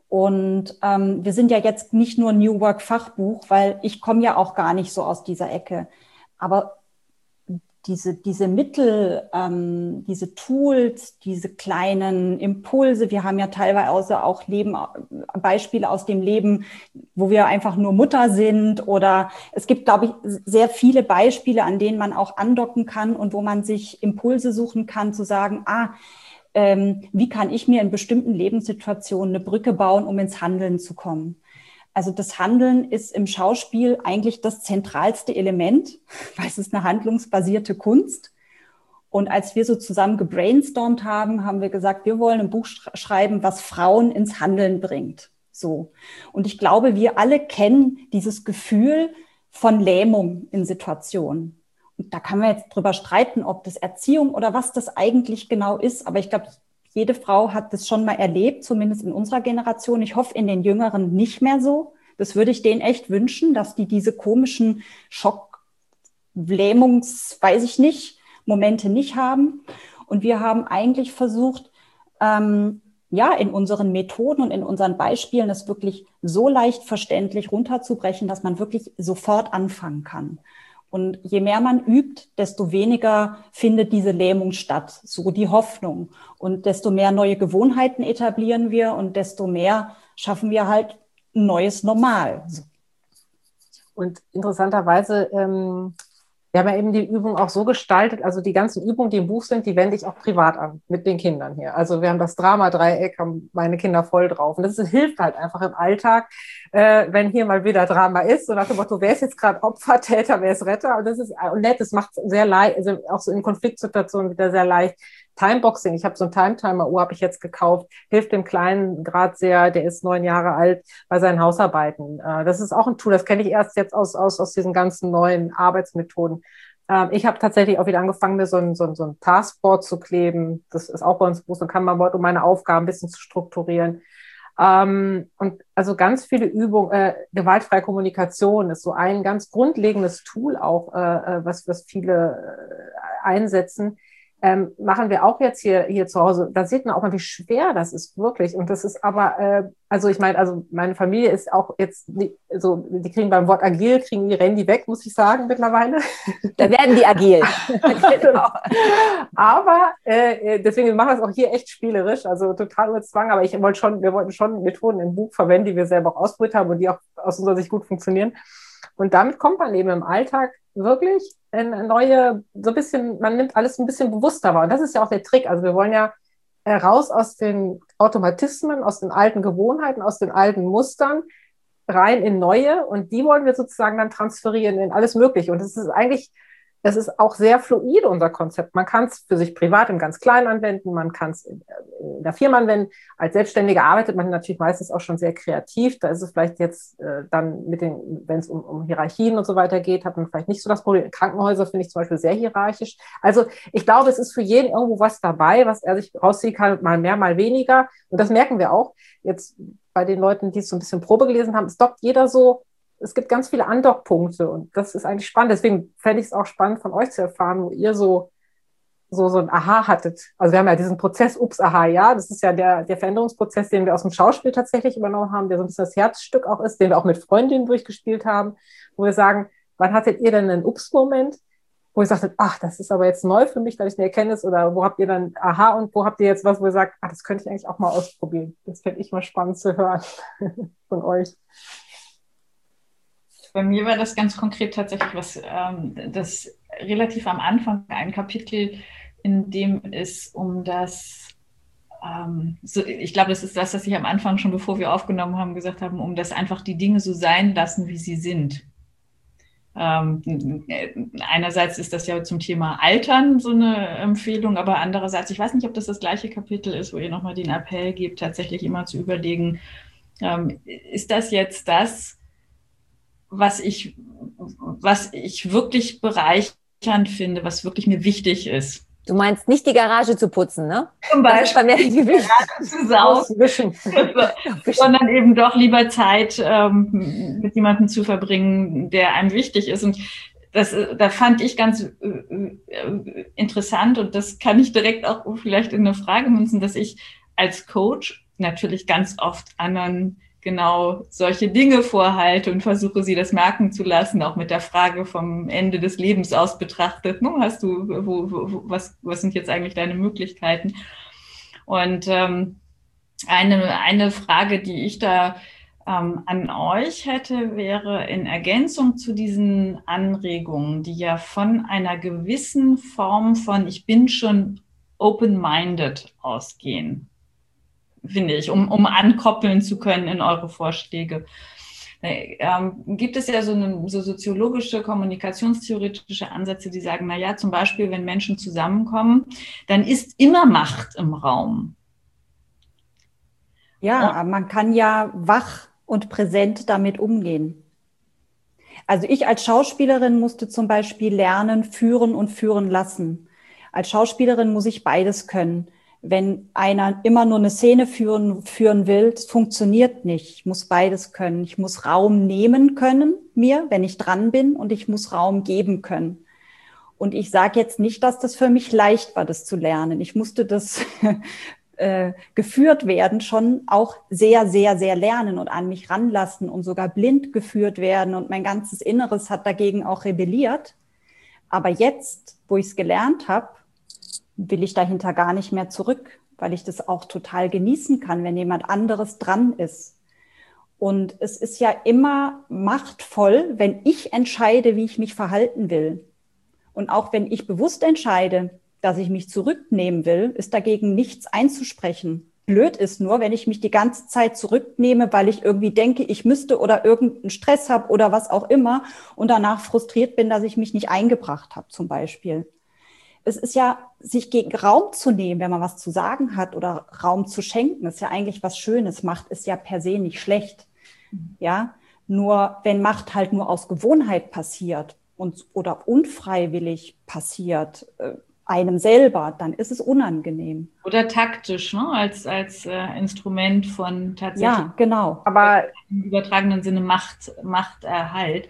Speaker 5: Und ähm, wir sind ja jetzt nicht nur New Work Fachbuch, weil ich komme ja auch gar nicht so aus dieser Ecke. Aber diese, diese Mittel, ähm, diese Tools, diese kleinen Impulse, wir haben ja teilweise auch Leben, Beispiele aus dem Leben, wo wir einfach nur Mutter sind, oder es gibt, glaube ich, sehr viele Beispiele, an denen man auch andocken kann und wo man sich Impulse suchen kann, zu sagen, ah, ähm, wie kann ich mir in bestimmten Lebenssituationen eine Brücke bauen, um ins Handeln zu kommen. Also das Handeln ist im Schauspiel eigentlich das zentralste Element, weil es ist eine handlungsbasierte Kunst. Und als wir so zusammen gebrainstormt haben, haben wir gesagt, wir wollen ein Buch schreiben, was Frauen ins Handeln bringt. So. Und ich glaube, wir alle kennen dieses Gefühl von Lähmung in Situationen. Und da kann man jetzt drüber streiten, ob das Erziehung oder was das eigentlich genau ist. Aber ich glaube, jede Frau hat das schon mal erlebt, zumindest in unserer Generation. Ich hoffe, in den Jüngeren nicht mehr so. Das würde ich denen echt wünschen, dass die diese komischen Schock, Lähmungs, weiß ich nicht, Momente nicht haben. Und wir haben eigentlich versucht, ähm, ja, in unseren Methoden und in unseren Beispielen das wirklich so leicht verständlich runterzubrechen, dass man wirklich sofort anfangen kann. Und je mehr man übt, desto weniger findet diese Lähmung statt, so die Hoffnung. Und desto mehr neue Gewohnheiten etablieren wir und desto mehr schaffen wir halt ein neues Normal.
Speaker 6: Und interessanterweise, ähm, wir haben ja eben die Übung auch so gestaltet, also die ganzen Übungen, die im Buch sind, die wende ich auch privat an, mit den Kindern hier. Also wir haben das Drama-Dreieck, haben meine Kinder voll drauf. Und das hilft halt einfach im Alltag, äh, wenn hier mal wieder Drama ist. Und nach dem Motto, wer ist jetzt gerade Opfer, Täter, wer ist Retter? Und das ist und nett, das macht es sehr leicht, also auch so in Konfliktsituationen wieder sehr leicht. Timeboxing, ich habe so ein Time-Timer-Uhr, habe ich jetzt gekauft, hilft dem Kleinen gerade sehr, der ist neun Jahre alt, bei seinen Hausarbeiten. Das ist auch ein Tool, das kenne ich erst jetzt aus, aus, aus diesen ganzen neuen Arbeitsmethoden. Ich habe tatsächlich auch wieder angefangen, mir so ein, so ein, so ein Taskboard zu kleben. Das ist auch bei uns groß, dann kann man dort, um meine Aufgaben ein bisschen zu strukturieren. Und also ganz viele Übungen, äh, gewaltfreie Kommunikation ist so ein ganz grundlegendes Tool auch, äh, was, was viele äh, einsetzen. Ähm, machen wir auch jetzt hier, hier zu Hause. Da sieht man auch mal, wie schwer das ist, wirklich. Und das ist aber, äh, also ich meine, also meine Familie ist auch jetzt, nicht, so, die kriegen beim Wort agil, kriegen die, rennen die weg, muss ich sagen, mittlerweile.
Speaker 2: Da werden die agil.
Speaker 6: Genau. Aber äh, deswegen, wir machen das auch hier echt spielerisch, also total ohne Zwang. Aber ich wollte schon, wir wollten schon Methoden im Buch verwenden, die wir selber auch ausprobiert haben und die auch aus unserer Sicht gut funktionieren. Und damit kommt man eben im Alltag wirklich eine neue, so ein bisschen, man nimmt alles ein bisschen bewusster wahr. Und das ist ja auch der Trick. Also wir wollen ja raus aus den Automatismen, aus den alten Gewohnheiten, aus den alten Mustern, rein in neue. Und die wollen wir sozusagen dann transferieren in alles Mögliche. Und das ist eigentlich, das ist auch sehr fluid, unser Konzept. Man kann es für sich privat im ganz Kleinen anwenden, man kann es in, in der Firma anwenden. Als Selbstständiger arbeitet man natürlich meistens auch schon sehr kreativ. Da ist es vielleicht jetzt äh, dann mit den, wenn es um, um Hierarchien und so weiter geht, hat man vielleicht nicht so das Problem. Krankenhäuser finde ich zum Beispiel sehr hierarchisch. Also ich glaube, es ist für jeden irgendwo was dabei, was er sich rausziehen kann, mal mehr, mal weniger. Und das merken wir auch jetzt bei den Leuten, die es so ein bisschen Probe gelesen haben. Es dockt jeder so. Es gibt ganz viele Andockpunkte und das ist eigentlich spannend. Deswegen fände ich es auch spannend, von euch zu erfahren, wo ihr so, so, so ein Aha hattet. Also wir haben ja diesen Prozess, ups, Aha, ja, das ist ja der, der Veränderungsprozess, den wir aus dem Schauspiel tatsächlich übernommen haben, der so ein bisschen das Herzstück auch ist, den wir auch mit Freundinnen durchgespielt haben, wo wir sagen, wann hattet ihr denn einen Ups-Moment, wo ihr sagtet, ach, das ist aber jetzt neu für mich, da habe ich eine Erkenntnis, oder wo habt ihr dann Aha und wo habt ihr jetzt was, wo ihr sagt, ach, das könnte ich eigentlich auch mal ausprobieren. Das fände ich mal spannend zu hören von euch.
Speaker 4: Bei mir war das ganz konkret tatsächlich was, ähm, das relativ am Anfang ein Kapitel, in dem es um das, ähm, so, ich glaube, das ist das, was ich am Anfang schon, bevor wir aufgenommen haben, gesagt haben, um das einfach die Dinge so sein lassen, wie sie sind. Ähm, einerseits ist das ja zum Thema Altern so eine Empfehlung, aber andererseits, ich weiß nicht, ob das das gleiche Kapitel ist, wo ihr nochmal den Appell gebt, tatsächlich immer zu überlegen, ähm, ist das jetzt das, was ich, was ich wirklich bereichernd finde, was wirklich mir wichtig ist.
Speaker 2: Du meinst nicht die Garage zu putzen, ne?
Speaker 4: Zum Beispiel die Garage zu saugen, sondern eben doch lieber Zeit ähm, mit jemandem zu verbringen, der einem wichtig ist. Und das, da fand ich ganz äh, interessant, und das kann ich direkt auch vielleicht in eine Frage münzen, dass ich als Coach natürlich ganz oft anderen genau solche Dinge vorhalte und versuche, sie das merken zu lassen, auch mit der Frage vom Ende des Lebens aus betrachtet. Ne? Hast du, wo, wo, was, was sind jetzt eigentlich deine Möglichkeiten? Und ähm, eine, eine Frage, die ich da ähm, an euch hätte, wäre in Ergänzung zu diesen Anregungen, die ja von einer gewissen Form von ich bin schon open-minded ausgehen, finde ich, um, um ankoppeln zu können in eure Vorschläge. Ähm, gibt es ja so, eine, so soziologische, kommunikationstheoretische Ansätze, die sagen, na ja, zum Beispiel, wenn Menschen zusammenkommen, dann ist immer Macht im Raum.
Speaker 5: Ja, man kann ja wach und präsent damit umgehen. Also ich als Schauspielerin musste zum Beispiel lernen, führen und führen lassen. Als Schauspielerin muss ich beides können. Wenn einer immer nur eine Szene führen, führen will, das funktioniert nicht. Ich muss beides können. Ich muss Raum nehmen können, mir, wenn ich dran bin, und ich muss Raum geben können. Und ich sage jetzt nicht, dass das für mich leicht war, das zu lernen. Ich musste das äh, geführt werden, schon auch sehr, sehr, sehr lernen und an mich ranlassen und sogar blind geführt werden. Und mein ganzes Inneres hat dagegen auch rebelliert. Aber jetzt, wo ich es gelernt habe, will ich dahinter gar nicht mehr zurück, weil ich das auch total genießen kann, wenn jemand anderes dran ist. Und es ist ja immer machtvoll, wenn ich entscheide, wie ich mich verhalten will. Und auch wenn ich bewusst entscheide, dass ich mich zurücknehmen will, ist dagegen nichts einzusprechen. Blöd ist nur, wenn ich mich die ganze Zeit zurücknehme, weil ich irgendwie denke, ich müsste oder irgendeinen Stress habe oder was auch immer und danach frustriert bin, dass ich mich nicht eingebracht habe zum Beispiel. Es ist ja, sich gegen Raum zu nehmen, wenn man was zu sagen hat oder Raum zu schenken, ist ja eigentlich was Schönes. Macht ist ja per se nicht schlecht. Ja, nur wenn Macht halt nur aus Gewohnheit passiert und oder unfreiwillig passiert, äh, einem selber, dann ist es unangenehm.
Speaker 4: Oder taktisch, ne? als, als äh, Instrument von tatsächlich
Speaker 5: ja, genau.
Speaker 6: Aber
Speaker 4: im übertragenen Sinne Macht, Machterhalt.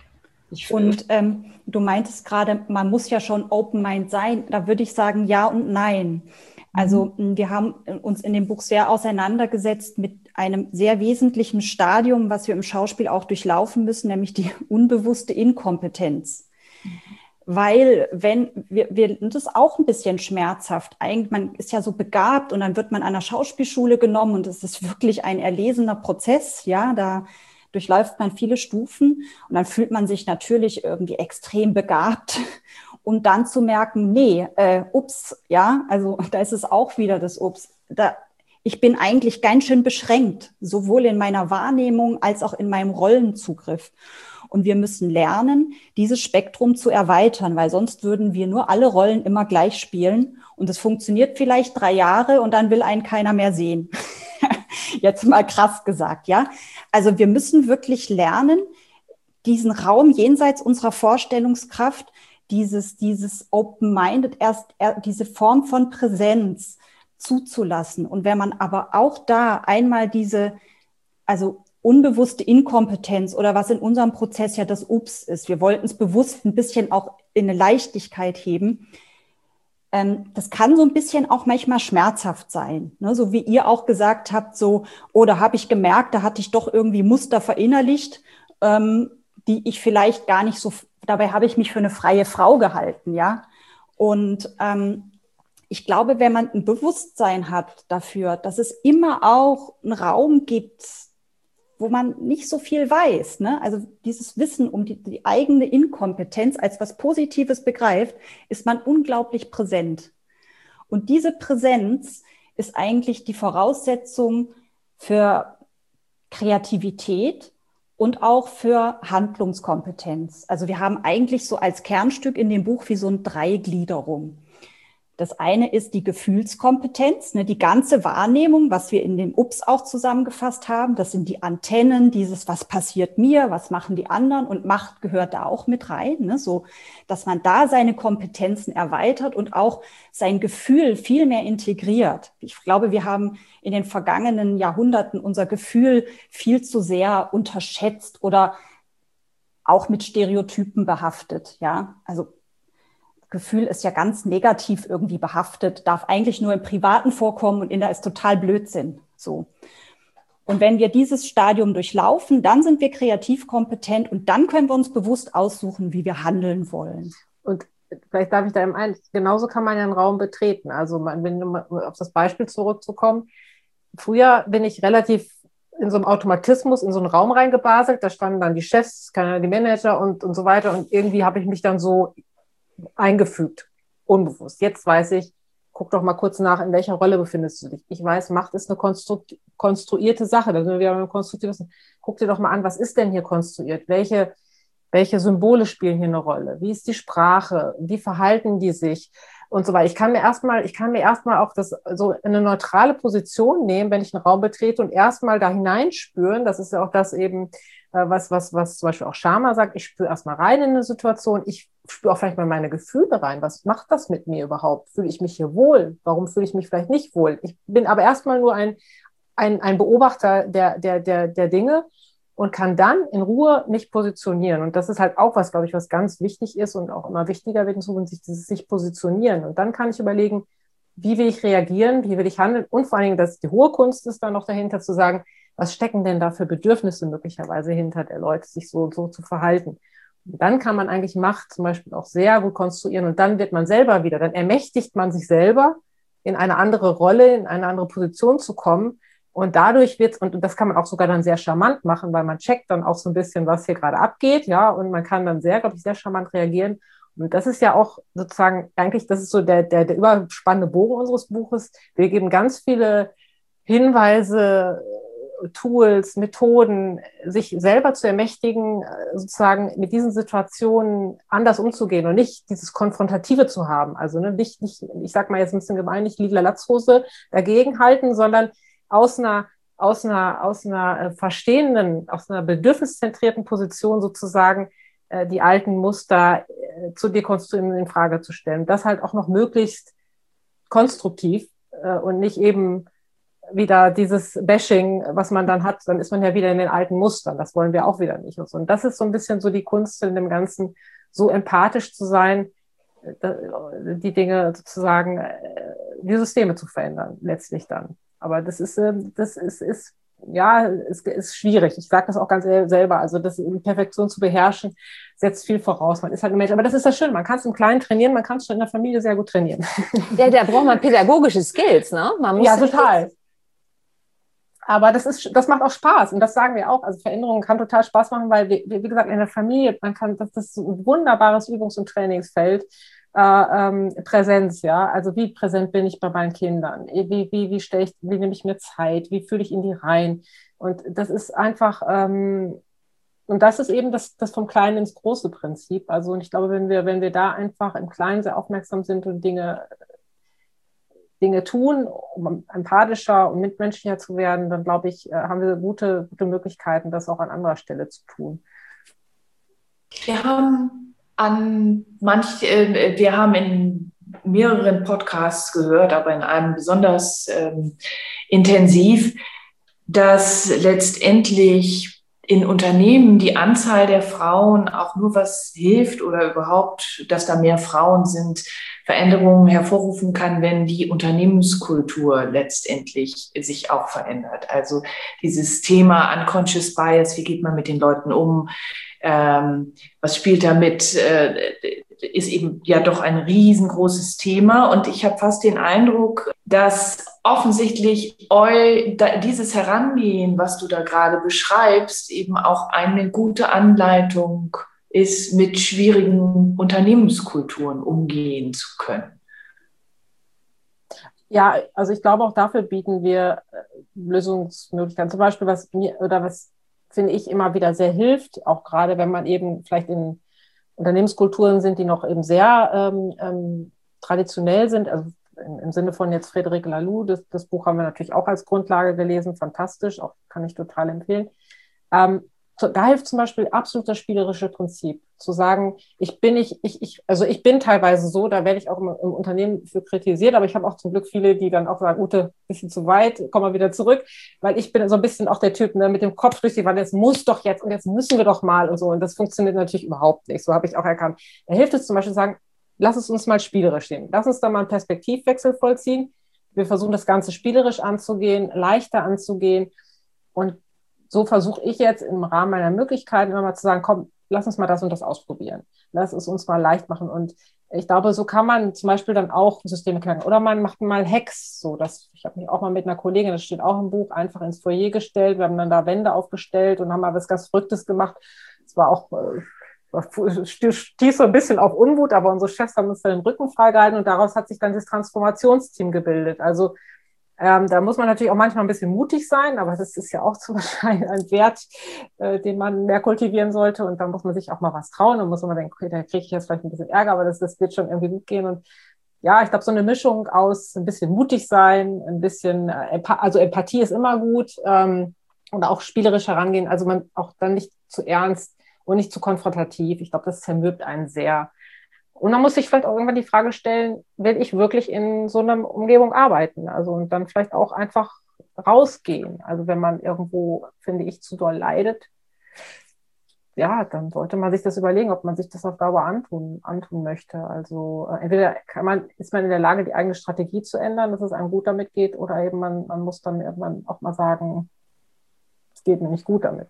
Speaker 4: Ich
Speaker 5: und ähm, du meintest gerade, man muss ja schon Open-Mind sein. Da würde ich sagen, ja und nein. Also mhm. wir haben uns in dem Buch sehr auseinandergesetzt mit einem sehr wesentlichen Stadium, was wir im Schauspiel auch durchlaufen müssen, nämlich die unbewusste Inkompetenz. Mhm. Weil wenn wir, wir, das ist auch ein bisschen schmerzhaft. Eigentlich, man ist ja so begabt und dann wird man an der Schauspielschule genommen und es ist wirklich ein erlesener Prozess, ja, da durchläuft man viele Stufen und dann fühlt man sich natürlich irgendwie extrem begabt und dann zu merken, nee, äh, ups, ja, also da ist es auch wieder das Ups. Da, ich bin eigentlich ganz schön beschränkt, sowohl in meiner Wahrnehmung als auch in meinem Rollenzugriff. Und wir müssen lernen, dieses Spektrum zu erweitern, weil sonst würden wir nur alle Rollen immer gleich spielen und es funktioniert vielleicht drei Jahre und dann will einen keiner mehr sehen. Jetzt mal krass gesagt, ja. Also wir müssen wirklich lernen, diesen Raum jenseits unserer Vorstellungskraft, dieses, dieses Open-Minded, erst diese Form von Präsenz zuzulassen. Und wenn man aber auch da einmal diese, also unbewusste Inkompetenz oder was in unserem Prozess ja das Ups ist, wir wollten es bewusst ein bisschen auch in eine Leichtigkeit heben, das kann so ein bisschen auch manchmal schmerzhaft sein, ne? So wie ihr auch gesagt habt, so, oh, da habe ich gemerkt, da hatte ich doch irgendwie Muster verinnerlicht, ähm, die ich vielleicht gar nicht so, dabei habe ich mich für eine freie Frau gehalten, ja. Und ähm, ich glaube, wenn man ein Bewusstsein hat dafür, dass es immer auch einen Raum gibt, wo man nicht so viel weiß, ne? Also dieses Wissen um die, die eigene Inkompetenz als was Positives begreift, ist man unglaublich präsent. Und diese Präsenz ist eigentlich die Voraussetzung für Kreativität und auch für Handlungskompetenz. Also wir haben eigentlich so als Kernstück in dem Buch wie so eine Dreigliederung. Das eine ist die Gefühlskompetenz, ne, die ganze Wahrnehmung, was wir in dem Ups auch zusammengefasst haben. Das sind die Antennen, dieses, was passiert mir, was machen die anderen, und Macht gehört da auch mit rein, ne, so, dass man da seine Kompetenzen erweitert und auch sein Gefühl viel mehr integriert. Ich glaube, wir haben in den vergangenen Jahrhunderten unser Gefühl viel zu sehr unterschätzt oder auch mit Stereotypen behaftet, ja, also Gefühl ist ja ganz negativ irgendwie behaftet, darf eigentlich nur im Privaten vorkommen und in der ist total Blödsinn. So. Und wenn wir dieses Stadium durchlaufen, dann sind wir kreativ kompetent und dann können wir uns bewusst aussuchen, wie wir handeln wollen.
Speaker 6: Und vielleicht darf ich da eben ein, genauso kann man ja einen Raum betreten. Also man, wenn um auf das Beispiel zurückzukommen, früher bin ich relativ in so einem Automatismus in so einen Raum reingebaselt, da standen dann die Chefs, die Manager und, und so weiter und irgendwie habe ich mich dann so eingefügt, unbewusst. Jetzt weiß ich, guck doch mal kurz nach, in welcher Rolle befindest du dich. Ich weiß, Macht ist eine konstru- konstruierte Sache, da sind wir wieder beim Konstruktiven. Guck dir doch mal an, was ist denn hier konstruiert? Welche, welche Symbole spielen hier eine Rolle? Wie ist die Sprache? Wie verhalten die sich? Und so weiter. Ich kann mir erstmal, ich kann mir erstmal auch das so eine neutrale Position nehmen, wenn ich einen Raum betrete und erstmal da hineinspüren. Das ist ja auch das eben, äh, was, was, was zum Beispiel auch Sharma sagt. Ich spüre erstmal rein in eine Situation. Ich spüre auch vielleicht mal meine Gefühle rein. Was macht das mit mir überhaupt? Fühle ich mich hier wohl? Warum fühle ich mich vielleicht nicht wohl? Ich bin aber erstmal nur ein, ein, ein Beobachter der, der, der, der Dinge und kann dann in Ruhe mich positionieren. Und das ist halt auch was, glaube ich, was ganz wichtig ist und auch immer wichtiger wird in Zukunft, sich dieses sich positionieren. Und dann kann ich überlegen, wie will ich reagieren, wie will ich handeln und vor allen Dingen, dass die hohe Kunst ist dann noch dahinter zu sagen, was stecken denn da für Bedürfnisse möglicherweise hinter der Leute, sich so und so zu verhalten. Und dann kann man eigentlich Macht zum Beispiel auch sehr gut konstruieren und dann wird man selber wieder, dann ermächtigt man sich selber, in eine andere Rolle, in eine andere Position zu kommen. Und dadurch wird's, und das kann man auch sogar dann sehr charmant machen, weil man checkt dann auch so ein bisschen, was hier gerade abgeht, ja, und man kann dann sehr, glaube ich, sehr charmant reagieren. Und das ist ja auch sozusagen, eigentlich, das ist so der, der, der überspannende Bogen unseres Buches. Wir geben ganz viele Hinweise, Tools, Methoden, sich selber zu ermächtigen, sozusagen mit diesen Situationen anders umzugehen und nicht dieses Konfrontative zu haben. Also ne, nicht, nicht, ich sag mal jetzt ein bisschen gemein, nicht lila Latzhose dagegen halten, sondern aus einer, aus einer, aus einer verstehenden, aus einer bedürfniszentrierten Position sozusagen äh, die alten Muster äh, zu dekonstruieren, in Frage zu stellen. Das halt auch noch möglichst konstruktiv äh, und nicht eben wieder dieses Bashing, was man dann hat, dann ist man ja wieder in den alten Mustern. Das wollen wir auch wieder nicht. Und, so. Und das ist so ein bisschen so die Kunst in dem Ganzen, so empathisch zu sein, die Dinge sozusagen, die Systeme zu verändern, letztlich dann. Aber das ist, das ist, ist ja, ist, ist schwierig. Ich sage das auch ganz selber. Also das in Perfektion zu beherrschen, setzt viel voraus. Man ist halt ein Mensch. Aber das ist das Schöne. Man kann es im Kleinen trainieren, man kann es schon in der Familie sehr gut trainieren.
Speaker 2: Ja, da braucht man pädagogische Skills, ne? Man muss
Speaker 6: ja, total. Aber das ist, das macht auch Spaß und das sagen wir auch. Also Veränderungen kann total Spaß machen, weil, wie, wie gesagt, in der Familie, man kann, das ist ein wunderbares Übungs- und Trainingsfeld, äh, ähm, Präsenz, ja. Also wie präsent bin ich bei meinen Kindern? Wie, wie, wie stelle ich, wie nehme ich mir Zeit? Wie fühle ich in die rein? Und das ist einfach, ähm, und das ist eben das, das vom Kleinen ins große Prinzip. Also, und ich glaube, wenn wir, wenn wir da einfach im Kleinen sehr aufmerksam sind und Dinge Dinge tun, um empathischer und mitmenschlicher zu werden, dann glaube ich, haben wir gute, gute Möglichkeiten, das auch an anderer Stelle zu tun.
Speaker 3: Wir haben an manch, äh, wir haben in mehreren Podcasts gehört, aber in einem besonders ähm, intensiv, dass letztendlich in Unternehmen die Anzahl der Frauen auch nur was hilft oder überhaupt, dass da mehr Frauen sind, Veränderungen hervorrufen kann, wenn die Unternehmenskultur letztendlich sich auch verändert. Also dieses Thema Unconscious Bias, wie geht man mit den Leuten um, ähm, was spielt damit, äh, ist eben ja doch ein riesengroßes Thema. Und ich habe fast den Eindruck, dass offensichtlich eu, da, dieses Herangehen, was du da gerade beschreibst, eben auch eine gute Anleitung ist, mit schwierigen Unternehmenskulturen umgehen zu können.
Speaker 6: Ja, also ich glaube, auch dafür bieten wir Lösungsmöglichkeiten. Zum Beispiel, was mir oder was finde ich immer wieder sehr hilft, auch gerade wenn man eben vielleicht in Unternehmenskulturen sind, die noch eben sehr ähm, ähm, traditionell sind, also im, im Sinne von jetzt Frédéric Laloux, das, das Buch haben wir natürlich auch als Grundlage gelesen, fantastisch, auch kann ich total empfehlen. Ähm, Da hilft zum Beispiel absolut das spielerische Prinzip, zu sagen, ich bin nicht, ich, ich, also ich bin teilweise so, da werde ich auch im, im Unternehmen für kritisiert, aber ich habe auch zum Glück viele, die dann auch sagen, Ute, ein bisschen zu weit, komm mal wieder zurück, weil ich bin so ein bisschen auch der Typ, ne, mit dem Kopf durch die Wand, es muss doch jetzt und jetzt müssen wir doch mal und so, und das funktioniert natürlich überhaupt nicht, so habe ich auch erkannt. Da hilft es zum Beispiel zu sagen, lass es uns mal spielerisch sehen, lass uns da mal einen Perspektivwechsel vollziehen. wir versuchen das Ganze spielerisch anzugehen, leichter anzugehen. Und so versuche ich jetzt im Rahmen meiner Möglichkeiten immer mal zu sagen, komm, lass uns mal das und das ausprobieren. Lass es uns mal leicht machen. Und ich glaube, so kann man zum Beispiel dann auch Systeme knacken. Oder man macht mal Hacks. So, das, ich habe mich auch mal mit einer Kollegin, das steht auch im Buch, einfach ins Foyer gestellt. Wir haben dann da Wände aufgestellt und haben mal was ganz Verrücktes gemacht. Es war auch, äh, stieß so ein bisschen auf Unmut, aber unsere Chefs haben uns dann den Rücken freigehalten und daraus hat sich dann das Transformationsteam gebildet. Also Ähm, da muss man natürlich auch manchmal ein bisschen mutig sein, aber das ist ja auch zum Beispiel ein Wert, äh, den man mehr kultivieren sollte. Und da muss man sich auch mal was trauen und muss immer denken, okay, da kriege ich jetzt vielleicht ein bisschen Ärger, aber das, das wird schon irgendwie gut gehen. Und ja, ich glaube, so eine Mischung aus ein bisschen mutig sein, ein bisschen, äh, also Empathie ist immer gut ähm, und auch spielerisch herangehen. Also man auch dann nicht zu ernst und nicht zu konfrontativ. Ich glaube, das zermürbt einen sehr. Und man muss sich vielleicht auch irgendwann die Frage stellen, will ich wirklich in so einer Umgebung arbeiten? Also und dann vielleicht auch einfach rausgehen. Also wenn man irgendwo, finde ich, zu doll leidet, ja, dann sollte man sich das überlegen, ob man sich das auf Dauer antun, antun möchte. Also äh, entweder kann man, ist man in der Lage, die eigene Strategie zu ändern, dass es einem gut damit geht, oder eben man, man muss dann irgendwann auch mal sagen, es geht mir nicht gut damit.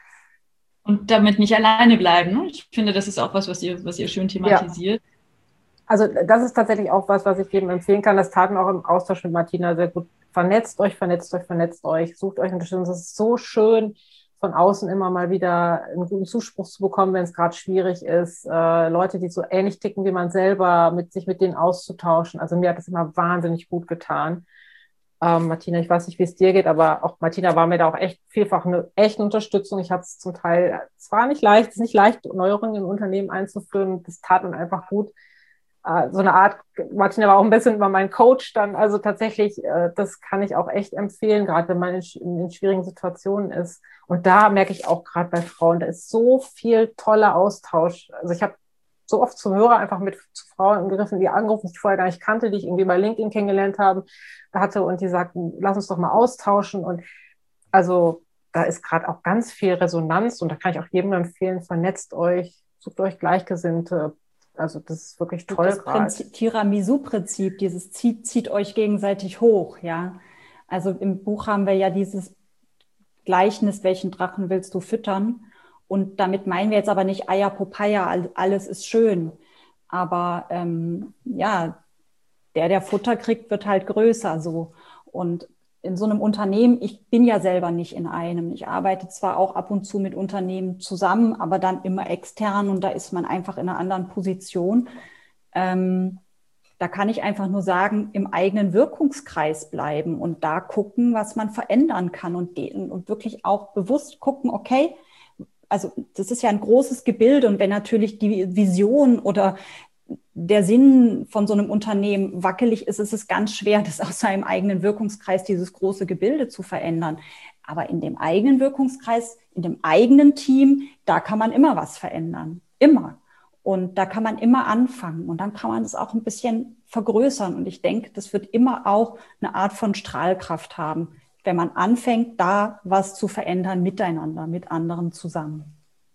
Speaker 4: Und damit nicht alleine bleiben. Ne? Ich finde, das ist auch was, was ihr, was ihr schön thematisiert.
Speaker 6: Ja. Also das ist tatsächlich auch was, was ich jedem empfehlen kann. Das taten auch im Austausch mit Martina sehr gut. Vernetzt euch, vernetzt euch, vernetzt euch. Sucht euch Unterstützung. Es ist so schön, von außen immer mal wieder einen guten Zuspruch zu bekommen, wenn es gerade schwierig ist. Äh, Leute, die so ähnlich ticken wie man selber, mit sich mit denen auszutauschen. Also mir hat das immer wahnsinnig gut getan. Ähm, Martina, ich weiß nicht, wie es dir geht, aber auch Martina war mir da auch echt vielfach eine echte Unterstützung. Ich hatte es zum Teil, es war nicht leicht, es ist nicht leicht, Neuerungen im Unternehmen einzuführen. Das tat mir einfach gut. Äh, so eine Art, Martina war auch ein bisschen über mein Coach dann, also tatsächlich, äh, das kann ich auch echt empfehlen, gerade wenn man in, in, in schwierigen Situationen ist. Und da merke ich auch gerade bei Frauen, da ist so viel toller Austausch. Also ich habe so oft zum Hörer einfach mit zu Frauen gegriffen, die angerufen, die ich vorher gar nicht kannte, die ich irgendwie bei LinkedIn kennengelernt habe, hatte und die sagten, lass uns doch mal austauschen. Und also da ist gerade auch ganz viel Resonanz und da kann ich auch jedem empfehlen, vernetzt euch, sucht euch Gleichgesinnte. Also das ist wirklich toll.
Speaker 5: Das Prinzip, Tiramisu-Prinzip, dieses zieht, zieht euch gegenseitig hoch, ja. Also im Buch haben wir ja dieses Gleichnis, welchen Drachen willst du füttern? Und damit meinen wir jetzt aber nicht Eier Popeye, alles ist schön. Aber ähm, ja, der, der Futter kriegt, wird halt größer so. Und in so einem Unternehmen, ich bin ja selber nicht in einem. Ich arbeite zwar auch ab und zu mit Unternehmen zusammen, aber dann immer extern und da ist man einfach in einer anderen Position. Ähm, da kann ich einfach nur sagen, im eigenen Wirkungskreis bleiben und da gucken, was man verändern kann und, den, und wirklich auch bewusst gucken, okay, also das ist ja ein großes Gebilde und wenn natürlich die Vision oder der Sinn von so einem Unternehmen wackelig ist, ist es ganz schwer, das aus seinem eigenen Wirkungskreis, dieses große Gebilde zu verändern. Aber in dem eigenen Wirkungskreis, in dem eigenen Team, da kann man immer was verändern. Immer. Und da kann man immer anfangen. Und dann kann man es auch ein bisschen vergrößern. Und ich denke, das wird immer auch eine Art von Strahlkraft haben, wenn man anfängt, da was zu verändern miteinander, mit anderen zusammen.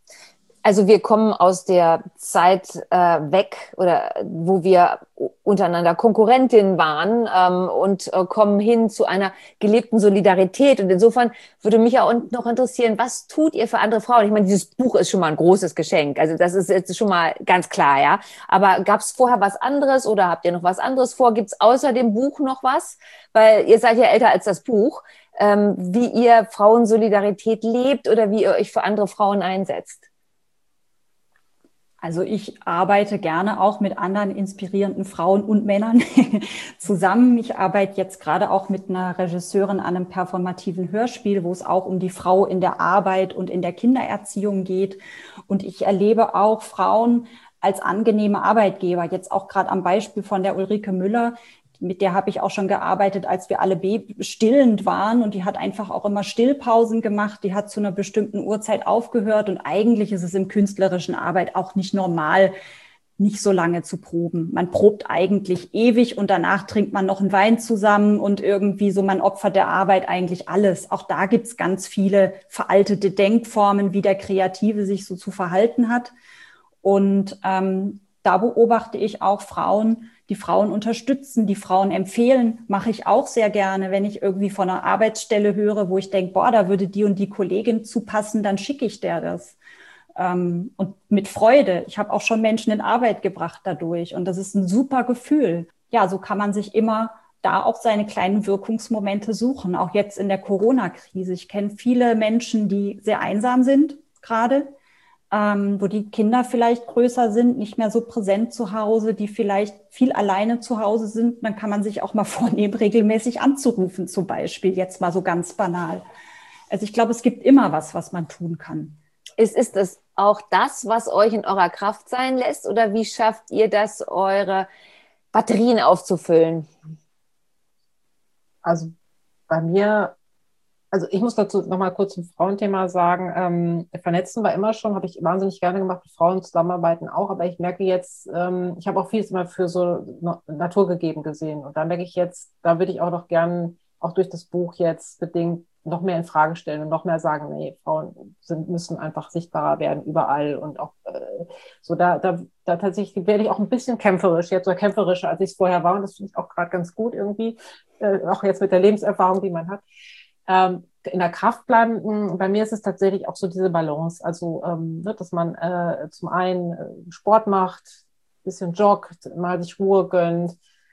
Speaker 2: Also wir kommen aus der Zeit äh, weg, oder wo wir untereinander Konkurrentinnen waren ähm, und äh, kommen hin zu einer gelebten Solidarität. Und insofern würde mich auch noch interessieren, was tut ihr für andere Frauen? Ich meine, dieses Buch ist schon mal ein großes Geschenk. Also das ist jetzt schon mal ganz klar, ja. Aber gab es vorher was anderes oder habt ihr noch was anderes vor? Gibt es außer dem Buch noch was? Weil ihr seid ja älter als das Buch. Ähm, wie ihr Frauensolidarität lebt oder wie ihr euch für andere Frauen einsetzt?
Speaker 5: Also ich arbeite gerne auch mit anderen inspirierenden Frauen und Männern zusammen. Ich arbeite jetzt gerade auch mit einer Regisseurin an einem performativen Hörspiel, wo es auch um die Frau in der Arbeit und in der Kindererziehung geht. Und ich erlebe auch Frauen als angenehme Arbeitgeber. Jetzt auch gerade am Beispiel von der Ulrike Müller. Mit der habe ich auch schon gearbeitet, als wir alle stillend waren. Und die hat einfach auch immer Stillpausen gemacht. Die hat zu einer bestimmten Uhrzeit aufgehört. Und eigentlich ist es im künstlerischen Arbeit auch nicht normal, nicht so lange zu proben. Man probt eigentlich ewig und danach trinkt man noch einen Wein zusammen und irgendwie so, man opfert der Arbeit eigentlich alles. Auch da gibt es ganz viele veraltete Denkformen, wie der Kreative sich so zu verhalten hat. Und ähm, da beobachte ich auch Frauen, die Frauen unterstützen, die Frauen empfehlen, mache ich auch sehr gerne. Wenn ich irgendwie von einer Arbeitsstelle höre, wo ich denke, boah, da würde die und die Kollegin zupassen, dann schicke ich der das. Ähm, und mit Freude. Ich habe auch schon Menschen in Arbeit gebracht dadurch. Und das ist ein super Gefühl. Ja, so kann man sich immer da auch seine kleinen Wirkungsmomente suchen. Auch jetzt in der Corona-Krise. Ich kenne viele Menschen, die sehr einsam sind gerade, ähm, wo die Kinder vielleicht größer sind, nicht mehr so präsent zu Hause, die vielleicht viel alleine zu Hause sind. Dann kann man sich auch mal vornehmen, regelmäßig anzurufen zum Beispiel. Jetzt mal so ganz banal. Also ich glaube, es gibt immer was, was man tun kann.
Speaker 2: Ist, ist das auch das, was euch in eurer Kraft sein lässt? Oder wie schafft ihr das, eure Batterien aufzufüllen?
Speaker 6: Also bei mir, also ich muss dazu nochmal kurz zum Frauenthema sagen, ähm, Vernetzen war immer schon, habe ich wahnsinnig gerne gemacht, mit Frauen zusammenarbeiten auch, aber ich merke jetzt, ähm, ich habe auch vieles immer für so Natur gegeben gesehen und da merke ich jetzt, da würde ich auch noch gern, auch durch das Buch jetzt bedingt, noch mehr in Frage stellen und noch mehr sagen, nee, Frauen sind, müssen einfach sichtbarer werden überall und auch äh, so da, da, da tatsächlich werde ich auch ein bisschen kämpferisch, jetzt so kämpferischer, als ich es vorher war und das finde ich auch gerade ganz gut irgendwie, äh, auch jetzt mit der Lebenserfahrung, die man hat. Ähm, in der Kraft bleiben, bei mir ist es tatsächlich auch so diese Balance, also ähm, dass man äh, zum einen äh, Sport macht, ein bisschen joggt, mal sich Ruhe gönnt,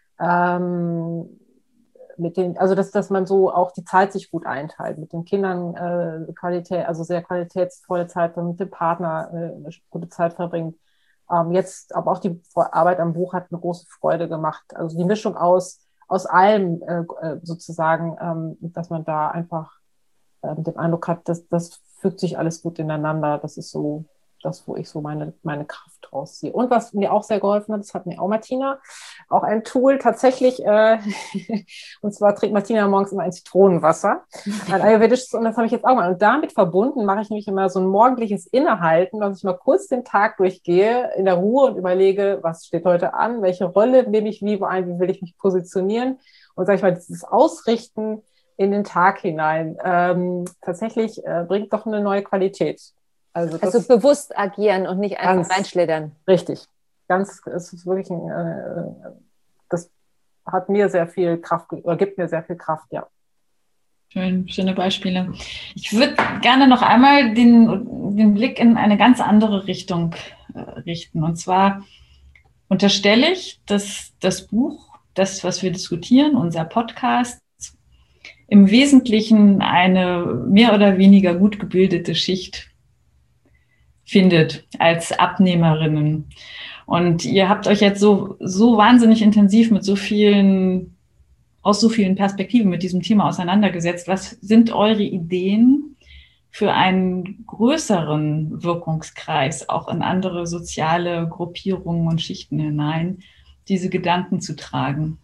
Speaker 6: ähm, mit den, also dass, dass man so auch die Zeit sich gut einteilt, mit den Kindern äh, Qualität, also sehr qualitätsvolle Zeit, mit dem Partner äh, eine gute Zeit verbringt. Ähm, jetzt, aber auch die Arbeit am Buch hat eine große Freude gemacht. Also die Mischung aus, aus allem äh, sozusagen, ähm, dass man da einfach äh, den Eindruck hat, dass das fügt sich alles gut ineinander. Das ist so das, wo ich so meine, meine Kraft rausziehe. Und was mir auch sehr geholfen hat, das hat mir auch Martina, auch ein Tool tatsächlich, äh, und zwar trinkt Martina morgens immer ein Zitronenwasser, ein ayurvedisches, und das habe ich jetzt auch mal. Und damit verbunden mache ich nämlich immer so ein morgendliches Innehalten, dass ich mal kurz den Tag durchgehe, in der Ruhe und überlege, was steht heute an, welche Rolle nehme ich wie ein, wie will ich mich positionieren und sage ich mal, dieses Ausrichten in den Tag hinein ähm, tatsächlich äh, bringt doch eine neue Qualität. Also,
Speaker 2: also bewusst agieren und nicht einfach
Speaker 6: ganz
Speaker 2: reinschlittern. Richtig.
Speaker 6: Ganz, es ist wirklich ein, äh, das hat mir sehr viel Kraft, oder gibt mir sehr viel Kraft, ja.
Speaker 4: Schön, schöne Beispiele. Ich würde gerne noch einmal den, den Blick in eine ganz andere Richtung äh, richten. Und zwar unterstelle ich, dass das Buch, das, was wir diskutieren, unser Podcast, im Wesentlichen eine mehr oder weniger gut gebildete Schicht findet als Abnehmerinnen. Und ihr habt euch jetzt so, so wahnsinnig intensiv mit so vielen, aus so vielen Perspektiven mit diesem Thema auseinandergesetzt. Was sind eure Ideen für einen größeren Wirkungskreis, auch in andere soziale Gruppierungen und Schichten hinein, diese Gedanken zu tragen?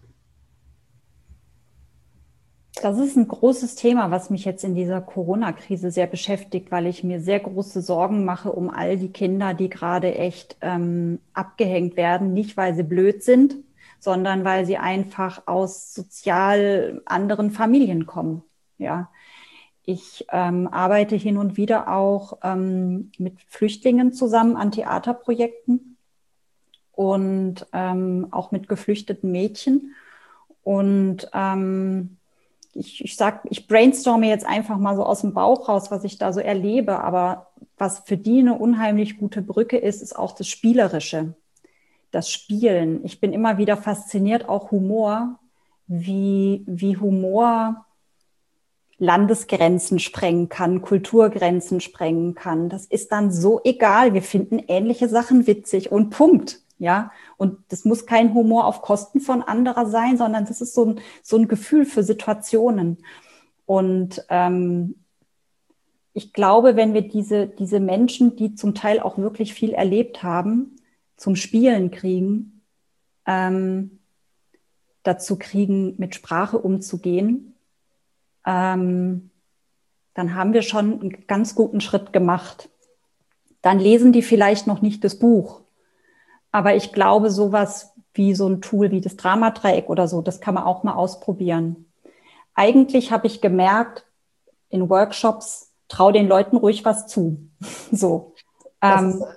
Speaker 5: Das ist ein großes Thema, was mich jetzt in dieser Corona-Krise sehr beschäftigt, weil ich mir sehr große Sorgen mache um all die Kinder, die gerade echt ähm, abgehängt werden. Nicht, weil sie blöd sind, sondern weil sie einfach aus sozial anderen Familien kommen. Ja, ich ähm, arbeite hin und wieder auch ähm, mit Flüchtlingen zusammen an Theaterprojekten und ähm, auch mit geflüchteten Mädchen. Und ähm, Ich, ich sag, ich brainstorme jetzt einfach mal so aus dem Bauch raus, was ich da so erlebe. Aber was für die eine unheimlich gute Brücke ist, ist auch das Spielerische, das Spielen. Ich bin immer wieder fasziniert, auch Humor, wie, wie Humor Landesgrenzen sprengen kann, Kulturgrenzen sprengen kann. Das ist dann so egal. Wir finden ähnliche Sachen witzig und Punkt. Ja, und das muss kein Humor auf Kosten von anderer sein, sondern das ist so ein, so ein Gefühl für Situationen. Und ähm, ich glaube, wenn wir diese, diese Menschen, die zum Teil auch wirklich viel erlebt haben, zum Spielen kriegen, ähm, dazu kriegen, mit Sprache umzugehen, ähm, dann haben wir schon einen ganz guten Schritt gemacht. Dann lesen die vielleicht noch nicht das Buch. Aber ich glaube, sowas wie so ein Tool wie das Dramadreieck oder so, das kann man auch mal ausprobieren. Eigentlich habe ich gemerkt, in Workshops, trau den Leuten ruhig was zu. So.
Speaker 6: Das
Speaker 5: Ähm,
Speaker 6: ist,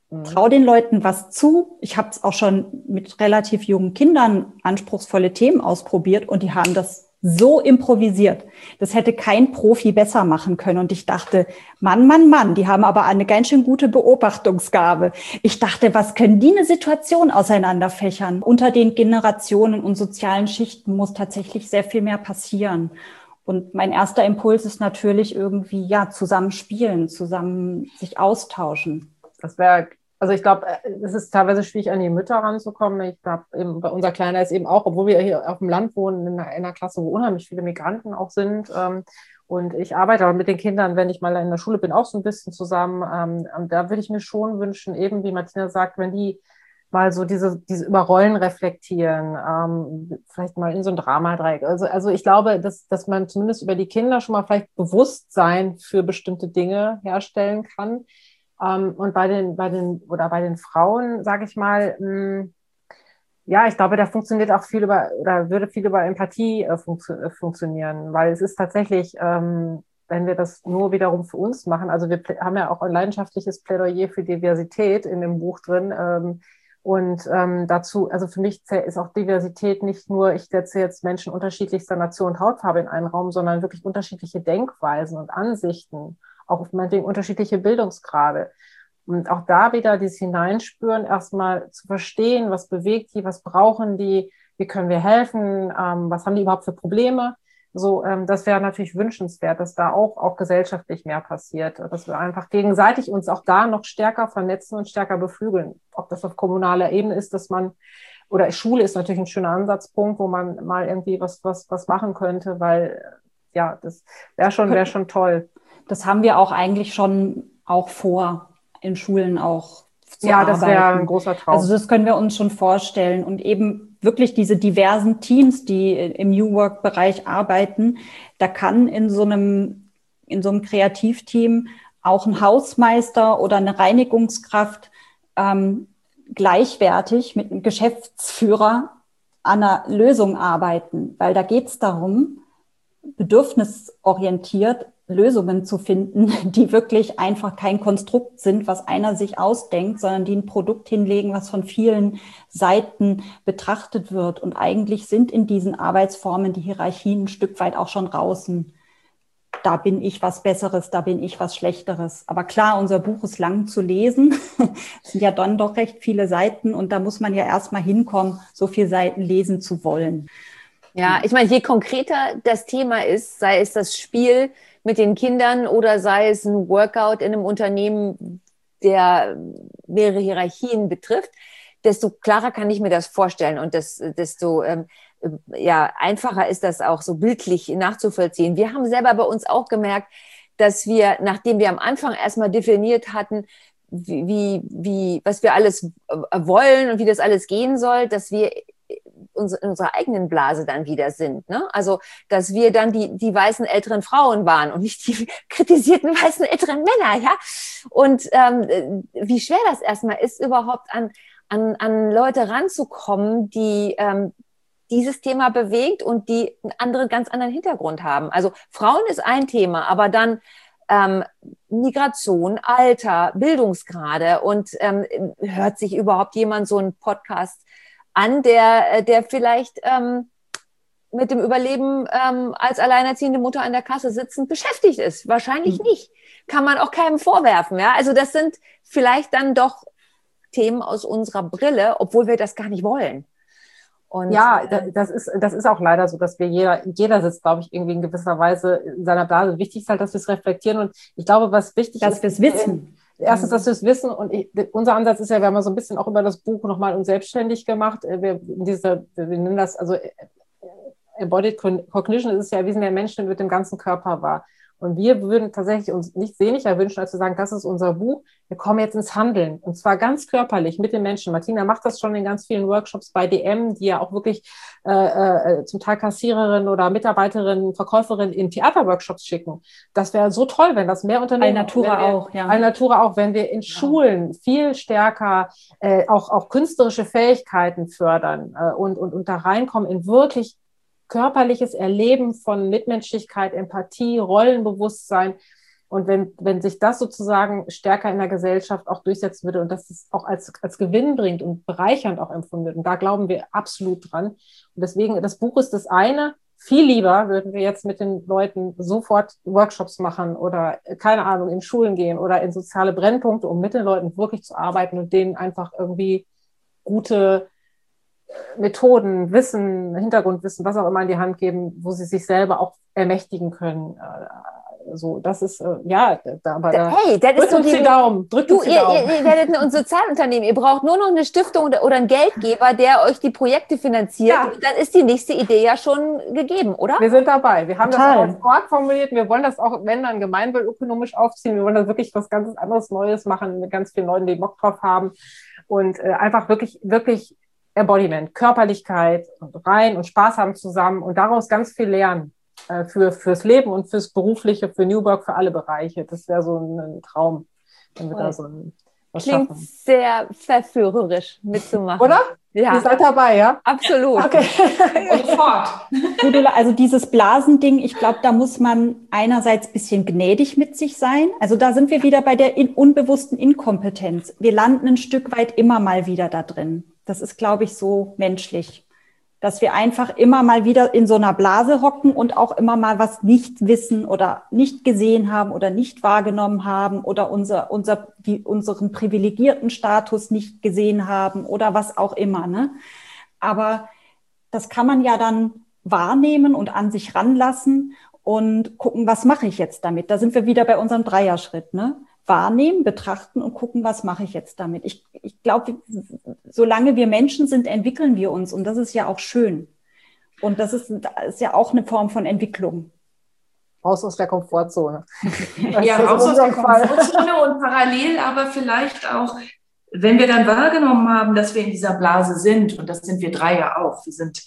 Speaker 5: Trau den Leuten was zu. Ich habe es auch schon mit relativ jungen Kindern anspruchsvolle Themen ausprobiert und die haben das so improvisiert. Das hätte kein Profi besser machen können. Und ich dachte, Mann, Mann, Mann, die haben aber eine ganz schön gute Beobachtungsgabe. Ich dachte, was können die eine Situation auseinanderfächern? Unter den Generationen und sozialen Schichten muss tatsächlich sehr viel mehr passieren. Und mein erster Impuls ist natürlich irgendwie, ja, zusammen spielen, zusammen sich austauschen.
Speaker 6: Das wäre, also ich glaube, es ist teilweise schwierig, an die Mütter ranzukommen. Ich glaube, unser Kleiner ist eben auch, obwohl wir hier auf dem Land wohnen, in einer, in einer Klasse, wo unheimlich viele Migranten auch sind. Ähm, und ich arbeite aber mit den Kindern, wenn ich mal in der Schule bin, auch so ein bisschen zusammen. Ähm, da würde ich mir schon wünschen, eben wie Martina sagt, wenn die mal so diese, diese über Rollen reflektieren, ähm, vielleicht mal in so ein Dramadreieck. Also, also ich glaube, dass, dass man zumindest über die Kinder schon mal vielleicht Bewusstsein für bestimmte Dinge herstellen kann. Um, und bei den, bei den, oder bei den Frauen, sage ich mal, mh, ja, ich glaube, da funktioniert auch viel über, oder würde viel über Empathie äh, funktio- äh, funktionieren, weil es ist tatsächlich, ähm, wenn wir das nur wiederum für uns machen, also wir pl- haben ja auch ein leidenschaftliches Plädoyer für Diversität in dem Buch drin, ähm, und ähm, dazu, also für mich ist auch Diversität nicht nur, ich setze jetzt Menschen unterschiedlichster Nation und Hautfarbe in einen Raum, sondern wirklich unterschiedliche Denkweisen und Ansichten, auch meinetwegen unterschiedliche Bildungsgrade. Und auch da wieder dieses Hineinspüren, erstmal zu verstehen, was bewegt die, was brauchen die, wie können wir helfen, ähm, was haben die überhaupt für Probleme. So, ähm, das wäre natürlich wünschenswert, dass da auch, auch gesellschaftlich mehr passiert, dass wir einfach gegenseitig uns auch da noch stärker vernetzen und stärker beflügeln. Ob das auf kommunaler Ebene ist, dass man, oder Schule ist natürlich ein schöner Ansatzpunkt, wo man mal irgendwie was, was, was machen könnte, weil, ja, das wäre schon, wäre schon toll.
Speaker 5: Das haben wir auch eigentlich schon auch vor, in Schulen auch zu
Speaker 6: ja,
Speaker 5: arbeiten.
Speaker 6: Das wäre ein großer Traum.
Speaker 5: Also das können wir uns schon vorstellen. Und eben wirklich diese diversen Teams, die im New Work-Bereich arbeiten, da kann in so einem, in so einem Kreativteam auch ein Hausmeister oder eine Reinigungskraft ähm, gleichwertig mit einem Geschäftsführer an einer Lösung arbeiten. Weil da geht es darum, bedürfnisorientiert Lösungen zu finden, die wirklich einfach kein Konstrukt sind, was einer sich ausdenkt, sondern die ein Produkt hinlegen, was von vielen Seiten betrachtet wird. Und eigentlich sind in diesen Arbeitsformen die Hierarchien ein Stück weit auch schon draußen. Da bin ich was Besseres, da bin ich was Schlechteres. Aber klar, unser Buch ist lang zu lesen. Es sind ja dann doch recht viele Seiten und da muss man ja erstmal hinkommen, so viele Seiten lesen zu wollen.
Speaker 2: Ja, ich meine, je konkreter das Thema ist, sei es das Spiel mit den Kindern oder sei es ein Workout in einem Unternehmen, der mehrere Hierarchien betrifft, desto klarer kann ich mir das vorstellen und das, desto ähm, ja, einfacher ist das auch so bildlich nachzuvollziehen. Wir haben selber bei uns auch gemerkt, dass wir, nachdem wir am Anfang erstmal definiert hatten, wie, wie, wie was wir alles wollen und wie das alles gehen soll, dass wir in unserer eigenen Blase dann wieder sind. Ne? Also, dass wir dann die, die weißen älteren Frauen waren und nicht die kritisierten weißen älteren Männer. Ja? Und ähm, wie schwer das erstmal ist, überhaupt an, an, an Leute ranzukommen, die ähm, dieses Thema bewegt und die einen anderen, ganz anderen Hintergrund haben. Also Frauen ist ein Thema, aber dann ähm, Migration, Alter, Bildungsgrade und ähm, hört sich überhaupt jemand so einen Podcast an, der, der vielleicht ähm, mit dem Überleben ähm, als alleinerziehende Mutter an der Kasse sitzend beschäftigt ist. Wahrscheinlich mhm. nicht. Kann man auch keinem vorwerfen. Ja? Also das sind vielleicht dann doch Themen aus unserer Brille, obwohl wir das gar nicht wollen. Und,
Speaker 6: ja, das ist, das ist auch leider so, dass wir jeder, jeder sitzt, glaube ich, irgendwie in gewisser Weise in seiner Blase. Wichtig ist halt, dass wir es reflektieren und ich glaube, was wichtig
Speaker 5: dass
Speaker 6: ist,
Speaker 5: dass wir es wissen.
Speaker 6: Erstens, dass wir es wissen und ich, unser Ansatz ist ja, wir haben ja so ein bisschen auch über das Buch nochmal uns selbstständig gemacht. Wir, diese, wir nennen das, also Embodied Cognition ist es ja erwiesen, der Mensch nimmt mit dem ganzen Körper wahr. Und wir würden tatsächlich uns nichts sehnlicher wünschen, als zu sagen, das ist unser Buch, wir kommen jetzt ins Handeln. Und zwar ganz körperlich mit den Menschen. Martina macht das schon in ganz vielen Workshops bei D M, die ja auch wirklich äh, äh, zum Teil Kassiererinnen oder Mitarbeiterinnen, Verkäuferinnen in Theaterworkshops schicken. Das wäre so toll, wenn das mehr Unternehmen...
Speaker 5: Alnatura auch, ja.
Speaker 6: Alnatura auch, wenn wir in Schulen viel stärker äh, auch, auch künstlerische Fähigkeiten fördern äh, und, und, und da reinkommen in wirklich körperliches Erleben von Mitmenschlichkeit, Empathie, Rollenbewusstsein, Und wenn, wenn sich das sozusagen stärker in der Gesellschaft auch durchsetzen würde und dass es auch als, als Gewinn bringt und bereichernd auch empfunden wird, und da glauben wir absolut dran. Und deswegen, das Buch ist das eine. Viel lieber würden wir jetzt mit den Leuten sofort Workshops machen oder, keine Ahnung, in Schulen gehen oder in soziale Brennpunkte, um mit den Leuten wirklich zu arbeiten und denen einfach irgendwie gute Methoden, Wissen, Hintergrundwissen, was auch immer in die Hand geben, wo sie sich selber auch ermächtigen können. So, das ist, ja, da, aber da
Speaker 2: hey, das ist so
Speaker 6: uns
Speaker 2: die,
Speaker 6: die Daumen, drückt
Speaker 2: du,
Speaker 6: uns die
Speaker 2: ihr,
Speaker 6: Daumen.
Speaker 2: Ihr, ihr werdet ein Sozialunternehmen, ihr braucht nur noch eine Stiftung oder, oder einen Geldgeber, der euch die Projekte finanziert.
Speaker 6: Ja.
Speaker 2: Und dann ist die nächste Idee ja schon gegeben, oder?
Speaker 6: Wir sind dabei. Wir haben
Speaker 5: Total.
Speaker 6: das auch als Wort formuliert. Wir wollen das auch, wenn dann gemeinwohlökonomisch aufziehen. Wir wollen da wirklich was ganz anderes Neues machen mit ganz vielen Leuten, die Bock drauf haben. Und äh, einfach wirklich, wirklich Embodiment, Körperlichkeit und rein und Spaß haben zusammen und daraus ganz viel lernen. Für, fürs Leben und fürs Berufliche, für New Work, für alle Bereiche. Das wäre so ein, ein Traum, wenn wir da so ein, was
Speaker 2: Klingt
Speaker 6: schaffen.
Speaker 2: sehr verführerisch mitzumachen.
Speaker 6: Oder?
Speaker 2: Ja.
Speaker 6: Ihr seid dabei, ja?
Speaker 2: Absolut.
Speaker 6: Okay.
Speaker 3: Und fort.
Speaker 5: Also dieses Blasending, ich glaube, da muss man einerseits ein bisschen gnädig mit sich sein. Also da sind wir wieder bei der in, unbewussten Inkompetenz. Wir landen ein Stück weit immer mal wieder da drin. Das ist, glaube ich, so menschlich. Dass wir einfach immer mal wieder in so einer Blase hocken und auch immer mal was nicht wissen oder nicht gesehen haben oder nicht wahrgenommen haben oder unser, unser, die, unseren privilegierten Status nicht gesehen haben oder was auch immer, ne? Aber das kann man ja dann wahrnehmen und an sich ranlassen und gucken, was mache ich jetzt damit? Da sind wir wieder bei unserem Dreierschritt, ne? Wahrnehmen, betrachten und gucken, was mache ich jetzt damit. Ich, ich glaube, solange wir Menschen sind, entwickeln wir uns und das ist ja auch schön. Und das ist, das ist ja auch eine Form von Entwicklung.
Speaker 6: Raus aus der Komfortzone.
Speaker 3: Ja, raus aus der Komfortzone und parallel aber vielleicht auch, wenn wir dann wahrgenommen haben, dass wir in dieser Blase sind, und das sind wir drei ja auch, wir sind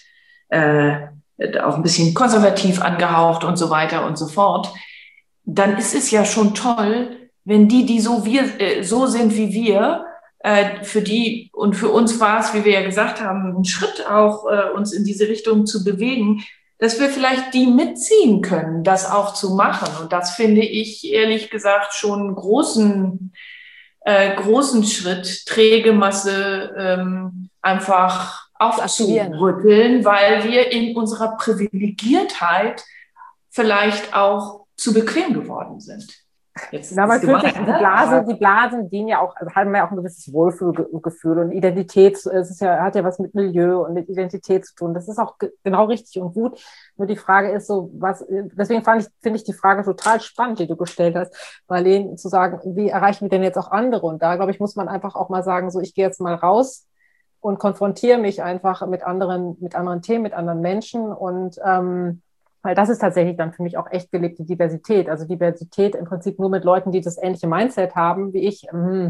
Speaker 3: äh, auch ein bisschen konservativ angehaucht und so weiter und so fort, dann ist es ja schon toll, wenn die, die so wir, äh, so sind wie wir, äh, für die und für uns war es, wie wir ja gesagt haben, ein Schritt auch, äh, uns in diese Richtung zu bewegen, dass wir vielleicht die mitziehen können, das auch zu machen. Und das finde ich ehrlich gesagt schon einen großen, äh, großen Schritt, träge Masse ähm, einfach aufzurütteln, weil wir in unserer Privilegiertheit vielleicht auch zu bequem geworden sind. Jetzt
Speaker 6: Na, man fühlt sich, die Blasen, die Blasen dienen ja auch, also haben ja auch ein gewisses Wohlfühlgefühl und Identität, es ist ja, hat ja was mit Milieu und mit Identität zu tun. Das ist auch genau richtig und gut. Nur die Frage ist so, was, deswegen fand ich, finde ich die Frage total spannend, die du gestellt hast, Marlene, zu sagen, wie erreichen wir denn jetzt auch andere? Und da, glaube ich, muss man einfach auch mal sagen, so, ich gehe jetzt mal raus und konfrontiere mich einfach mit anderen, mit anderen Themen, mit anderen Menschen und, ähm, weil das ist tatsächlich dann für mich auch echt gelebte Diversität. Also Diversität im Prinzip nur mit Leuten, die das ähnliche Mindset haben wie ich.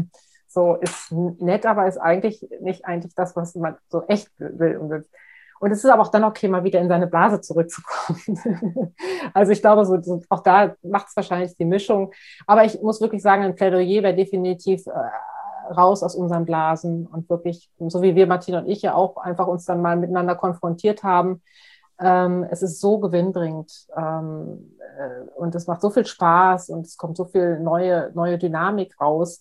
Speaker 6: So ist nett, aber ist eigentlich nicht eigentlich das, was man so echt will. Und es ist aber auch dann okay, mal wieder in seine Blase zurückzukommen. Also ich glaube, so, auch da macht es wahrscheinlich die Mischung. Aber ich muss wirklich sagen, ein Plädoyer wäre definitiv äh, raus aus unseren Blasen und wirklich, so wie wir, Martina und ich, ja auch einfach uns dann mal miteinander konfrontiert haben. Ähm, es ist so gewinnbringend ähm, äh, und es macht so viel Spaß und es kommt so viel neue, neue Dynamik raus.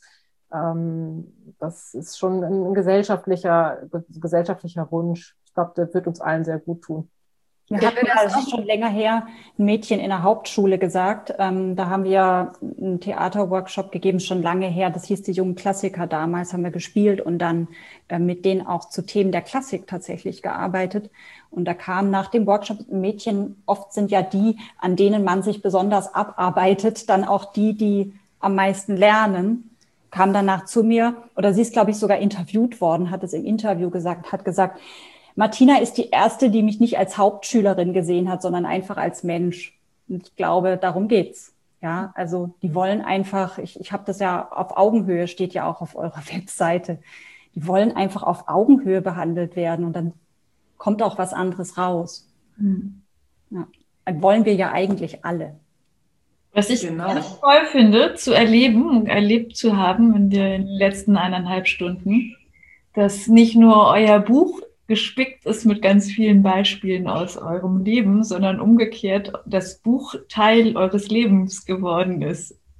Speaker 6: Ähm, das ist schon ein, ein gesellschaftlicher, gesellschaftlicher Wunsch. Ich glaube, der wird uns allen sehr gut tun.
Speaker 5: Wir hatten, das ist schon länger her, ein Mädchen in der Hauptschule gesagt. Ähm, da haben wir einen Theaterworkshop gegeben, schon lange her. Das hieß die jungen Klassiker. Damals haben wir gespielt und dann äh, mit denen auch zu Themen der Klassik tatsächlich gearbeitet. Und da kam nach dem Workshop ein Mädchen, oft sind ja die, an denen man sich besonders abarbeitet, dann auch die, die am meisten lernen, kam danach zu mir, oder sie ist, glaube ich, sogar interviewt worden, hat es im Interview gesagt, hat gesagt, Martina ist die erste, die mich nicht als Hauptschülerin gesehen hat, sondern einfach als Mensch. Und ich glaube, darum geht's. Ja, also die wollen einfach, ich, ich habe das ja auf Augenhöhe, steht ja auch auf eurer Webseite, die wollen einfach auf Augenhöhe behandelt werden und dann kommt auch was anderes raus. Mhm. Ja, dann wollen wir ja eigentlich alle.
Speaker 4: Was ich
Speaker 3: genau.
Speaker 4: ganz toll finde, zu erleben und erlebt zu haben in den letzten eineinhalb Stunden, dass nicht nur euer Buch gespickt ist mit ganz vielen Beispielen aus eurem Leben, sondern umgekehrt das Buch Teil eures Lebens geworden ist.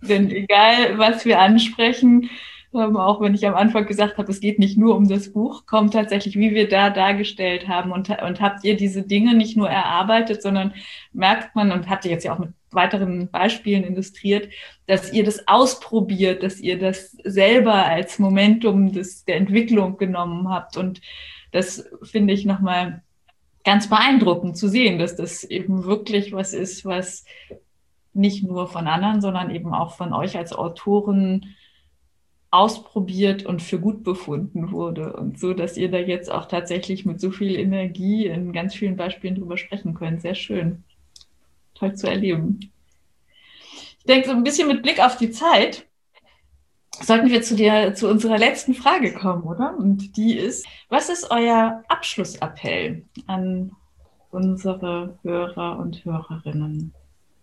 Speaker 4: Denn egal, was wir ansprechen, ähm, auch wenn ich am Anfang gesagt habe, es geht nicht nur um das Buch, kommt tatsächlich, wie wir da dargestellt haben. Und, und habt ihr diese Dinge nicht nur erarbeitet, sondern merkt man, und habt ihr jetzt ja auch mit weiteren Beispielen illustriert, dass ihr das ausprobiert, dass ihr das selber als Momentum des, der Entwicklung genommen habt. Und das finde ich nochmal ganz beeindruckend zu sehen, dass das eben wirklich was ist, was nicht nur von anderen, sondern eben auch von euch als Autoren ausprobiert und für gut befunden wurde. Und so, dass ihr da jetzt auch tatsächlich mit so viel Energie in ganz vielen Beispielen drüber sprechen könnt. Sehr schön. Toll zu erleben. Ich denke, so ein bisschen mit Blick auf die Zeit sollten wir zu, der, zu unserer letzten Frage kommen, oder? Und die ist, was ist euer Abschlussappell an unsere Hörer und Hörerinnen?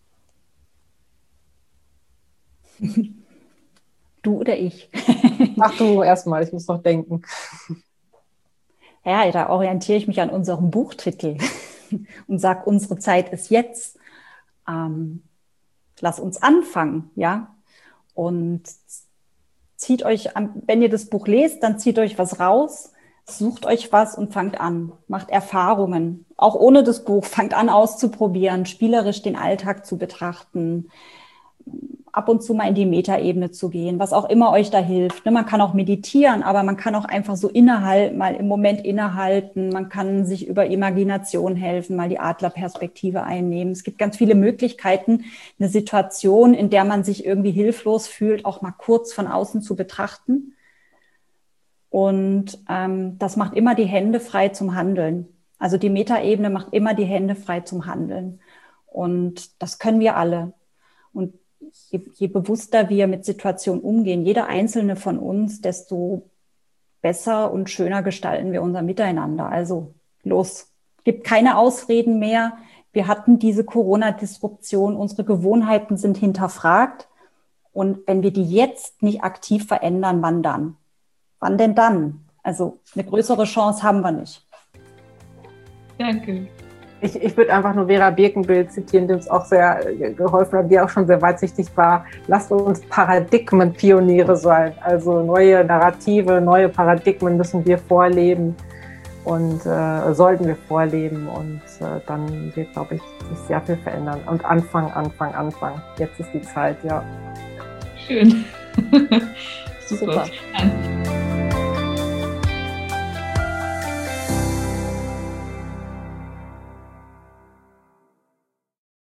Speaker 5: Du oder ich?
Speaker 6: Ach du, erstmal, ich muss noch denken.
Speaker 5: Ja, da orientiere ich mich an unserem Buchtitel und sage, unsere Zeit ist jetzt. Ähm, lass uns anfangen, ja. Und zieht euch an, wenn ihr das Buch lest, dann zieht euch was raus, sucht euch was und fangt an. Macht Erfahrungen. Auch ohne das Buch, fangt an auszuprobieren, spielerisch den Alltag zu betrachten, ab und zu mal in die Metaebene zu gehen, was auch immer euch da hilft. Man kann auch meditieren, aber man kann auch einfach so innehalten, mal im Moment innehalten. Man kann sich über Imagination helfen, mal die Adlerperspektive einnehmen. Es gibt ganz viele Möglichkeiten, eine Situation, in der man sich irgendwie hilflos fühlt, auch mal kurz von außen zu betrachten. Und ähm, das macht immer die Hände frei zum Handeln. Also die Metaebene macht immer die Hände frei zum Handeln. Und das können wir alle. Und Je, je bewusster wir mit Situationen umgehen, jeder einzelne von uns, desto besser und schöner gestalten wir unser Miteinander. Also los, gibt keine Ausreden mehr. Wir hatten diese Corona-Disruption, unsere Gewohnheiten sind hinterfragt. Und wenn wir die jetzt nicht aktiv verändern, wann dann? Wann denn dann? Also eine größere Chance haben wir nicht.
Speaker 4: Danke.
Speaker 6: Ich, ich würde einfach nur Vera Birkenbild zitieren, die uns auch sehr geholfen hat, die auch schon sehr weitsichtig war. Lasst uns Paradigmenpioniere sein. Also neue Narrative, neue Paradigmen müssen wir vorleben und äh, sollten wir vorleben. Und äh, dann wird, glaube ich, sich sehr viel verändern. Und Anfang, Anfang, Anfang. Jetzt ist die Zeit, ja.
Speaker 4: Schön.
Speaker 5: Super.
Speaker 4: Super.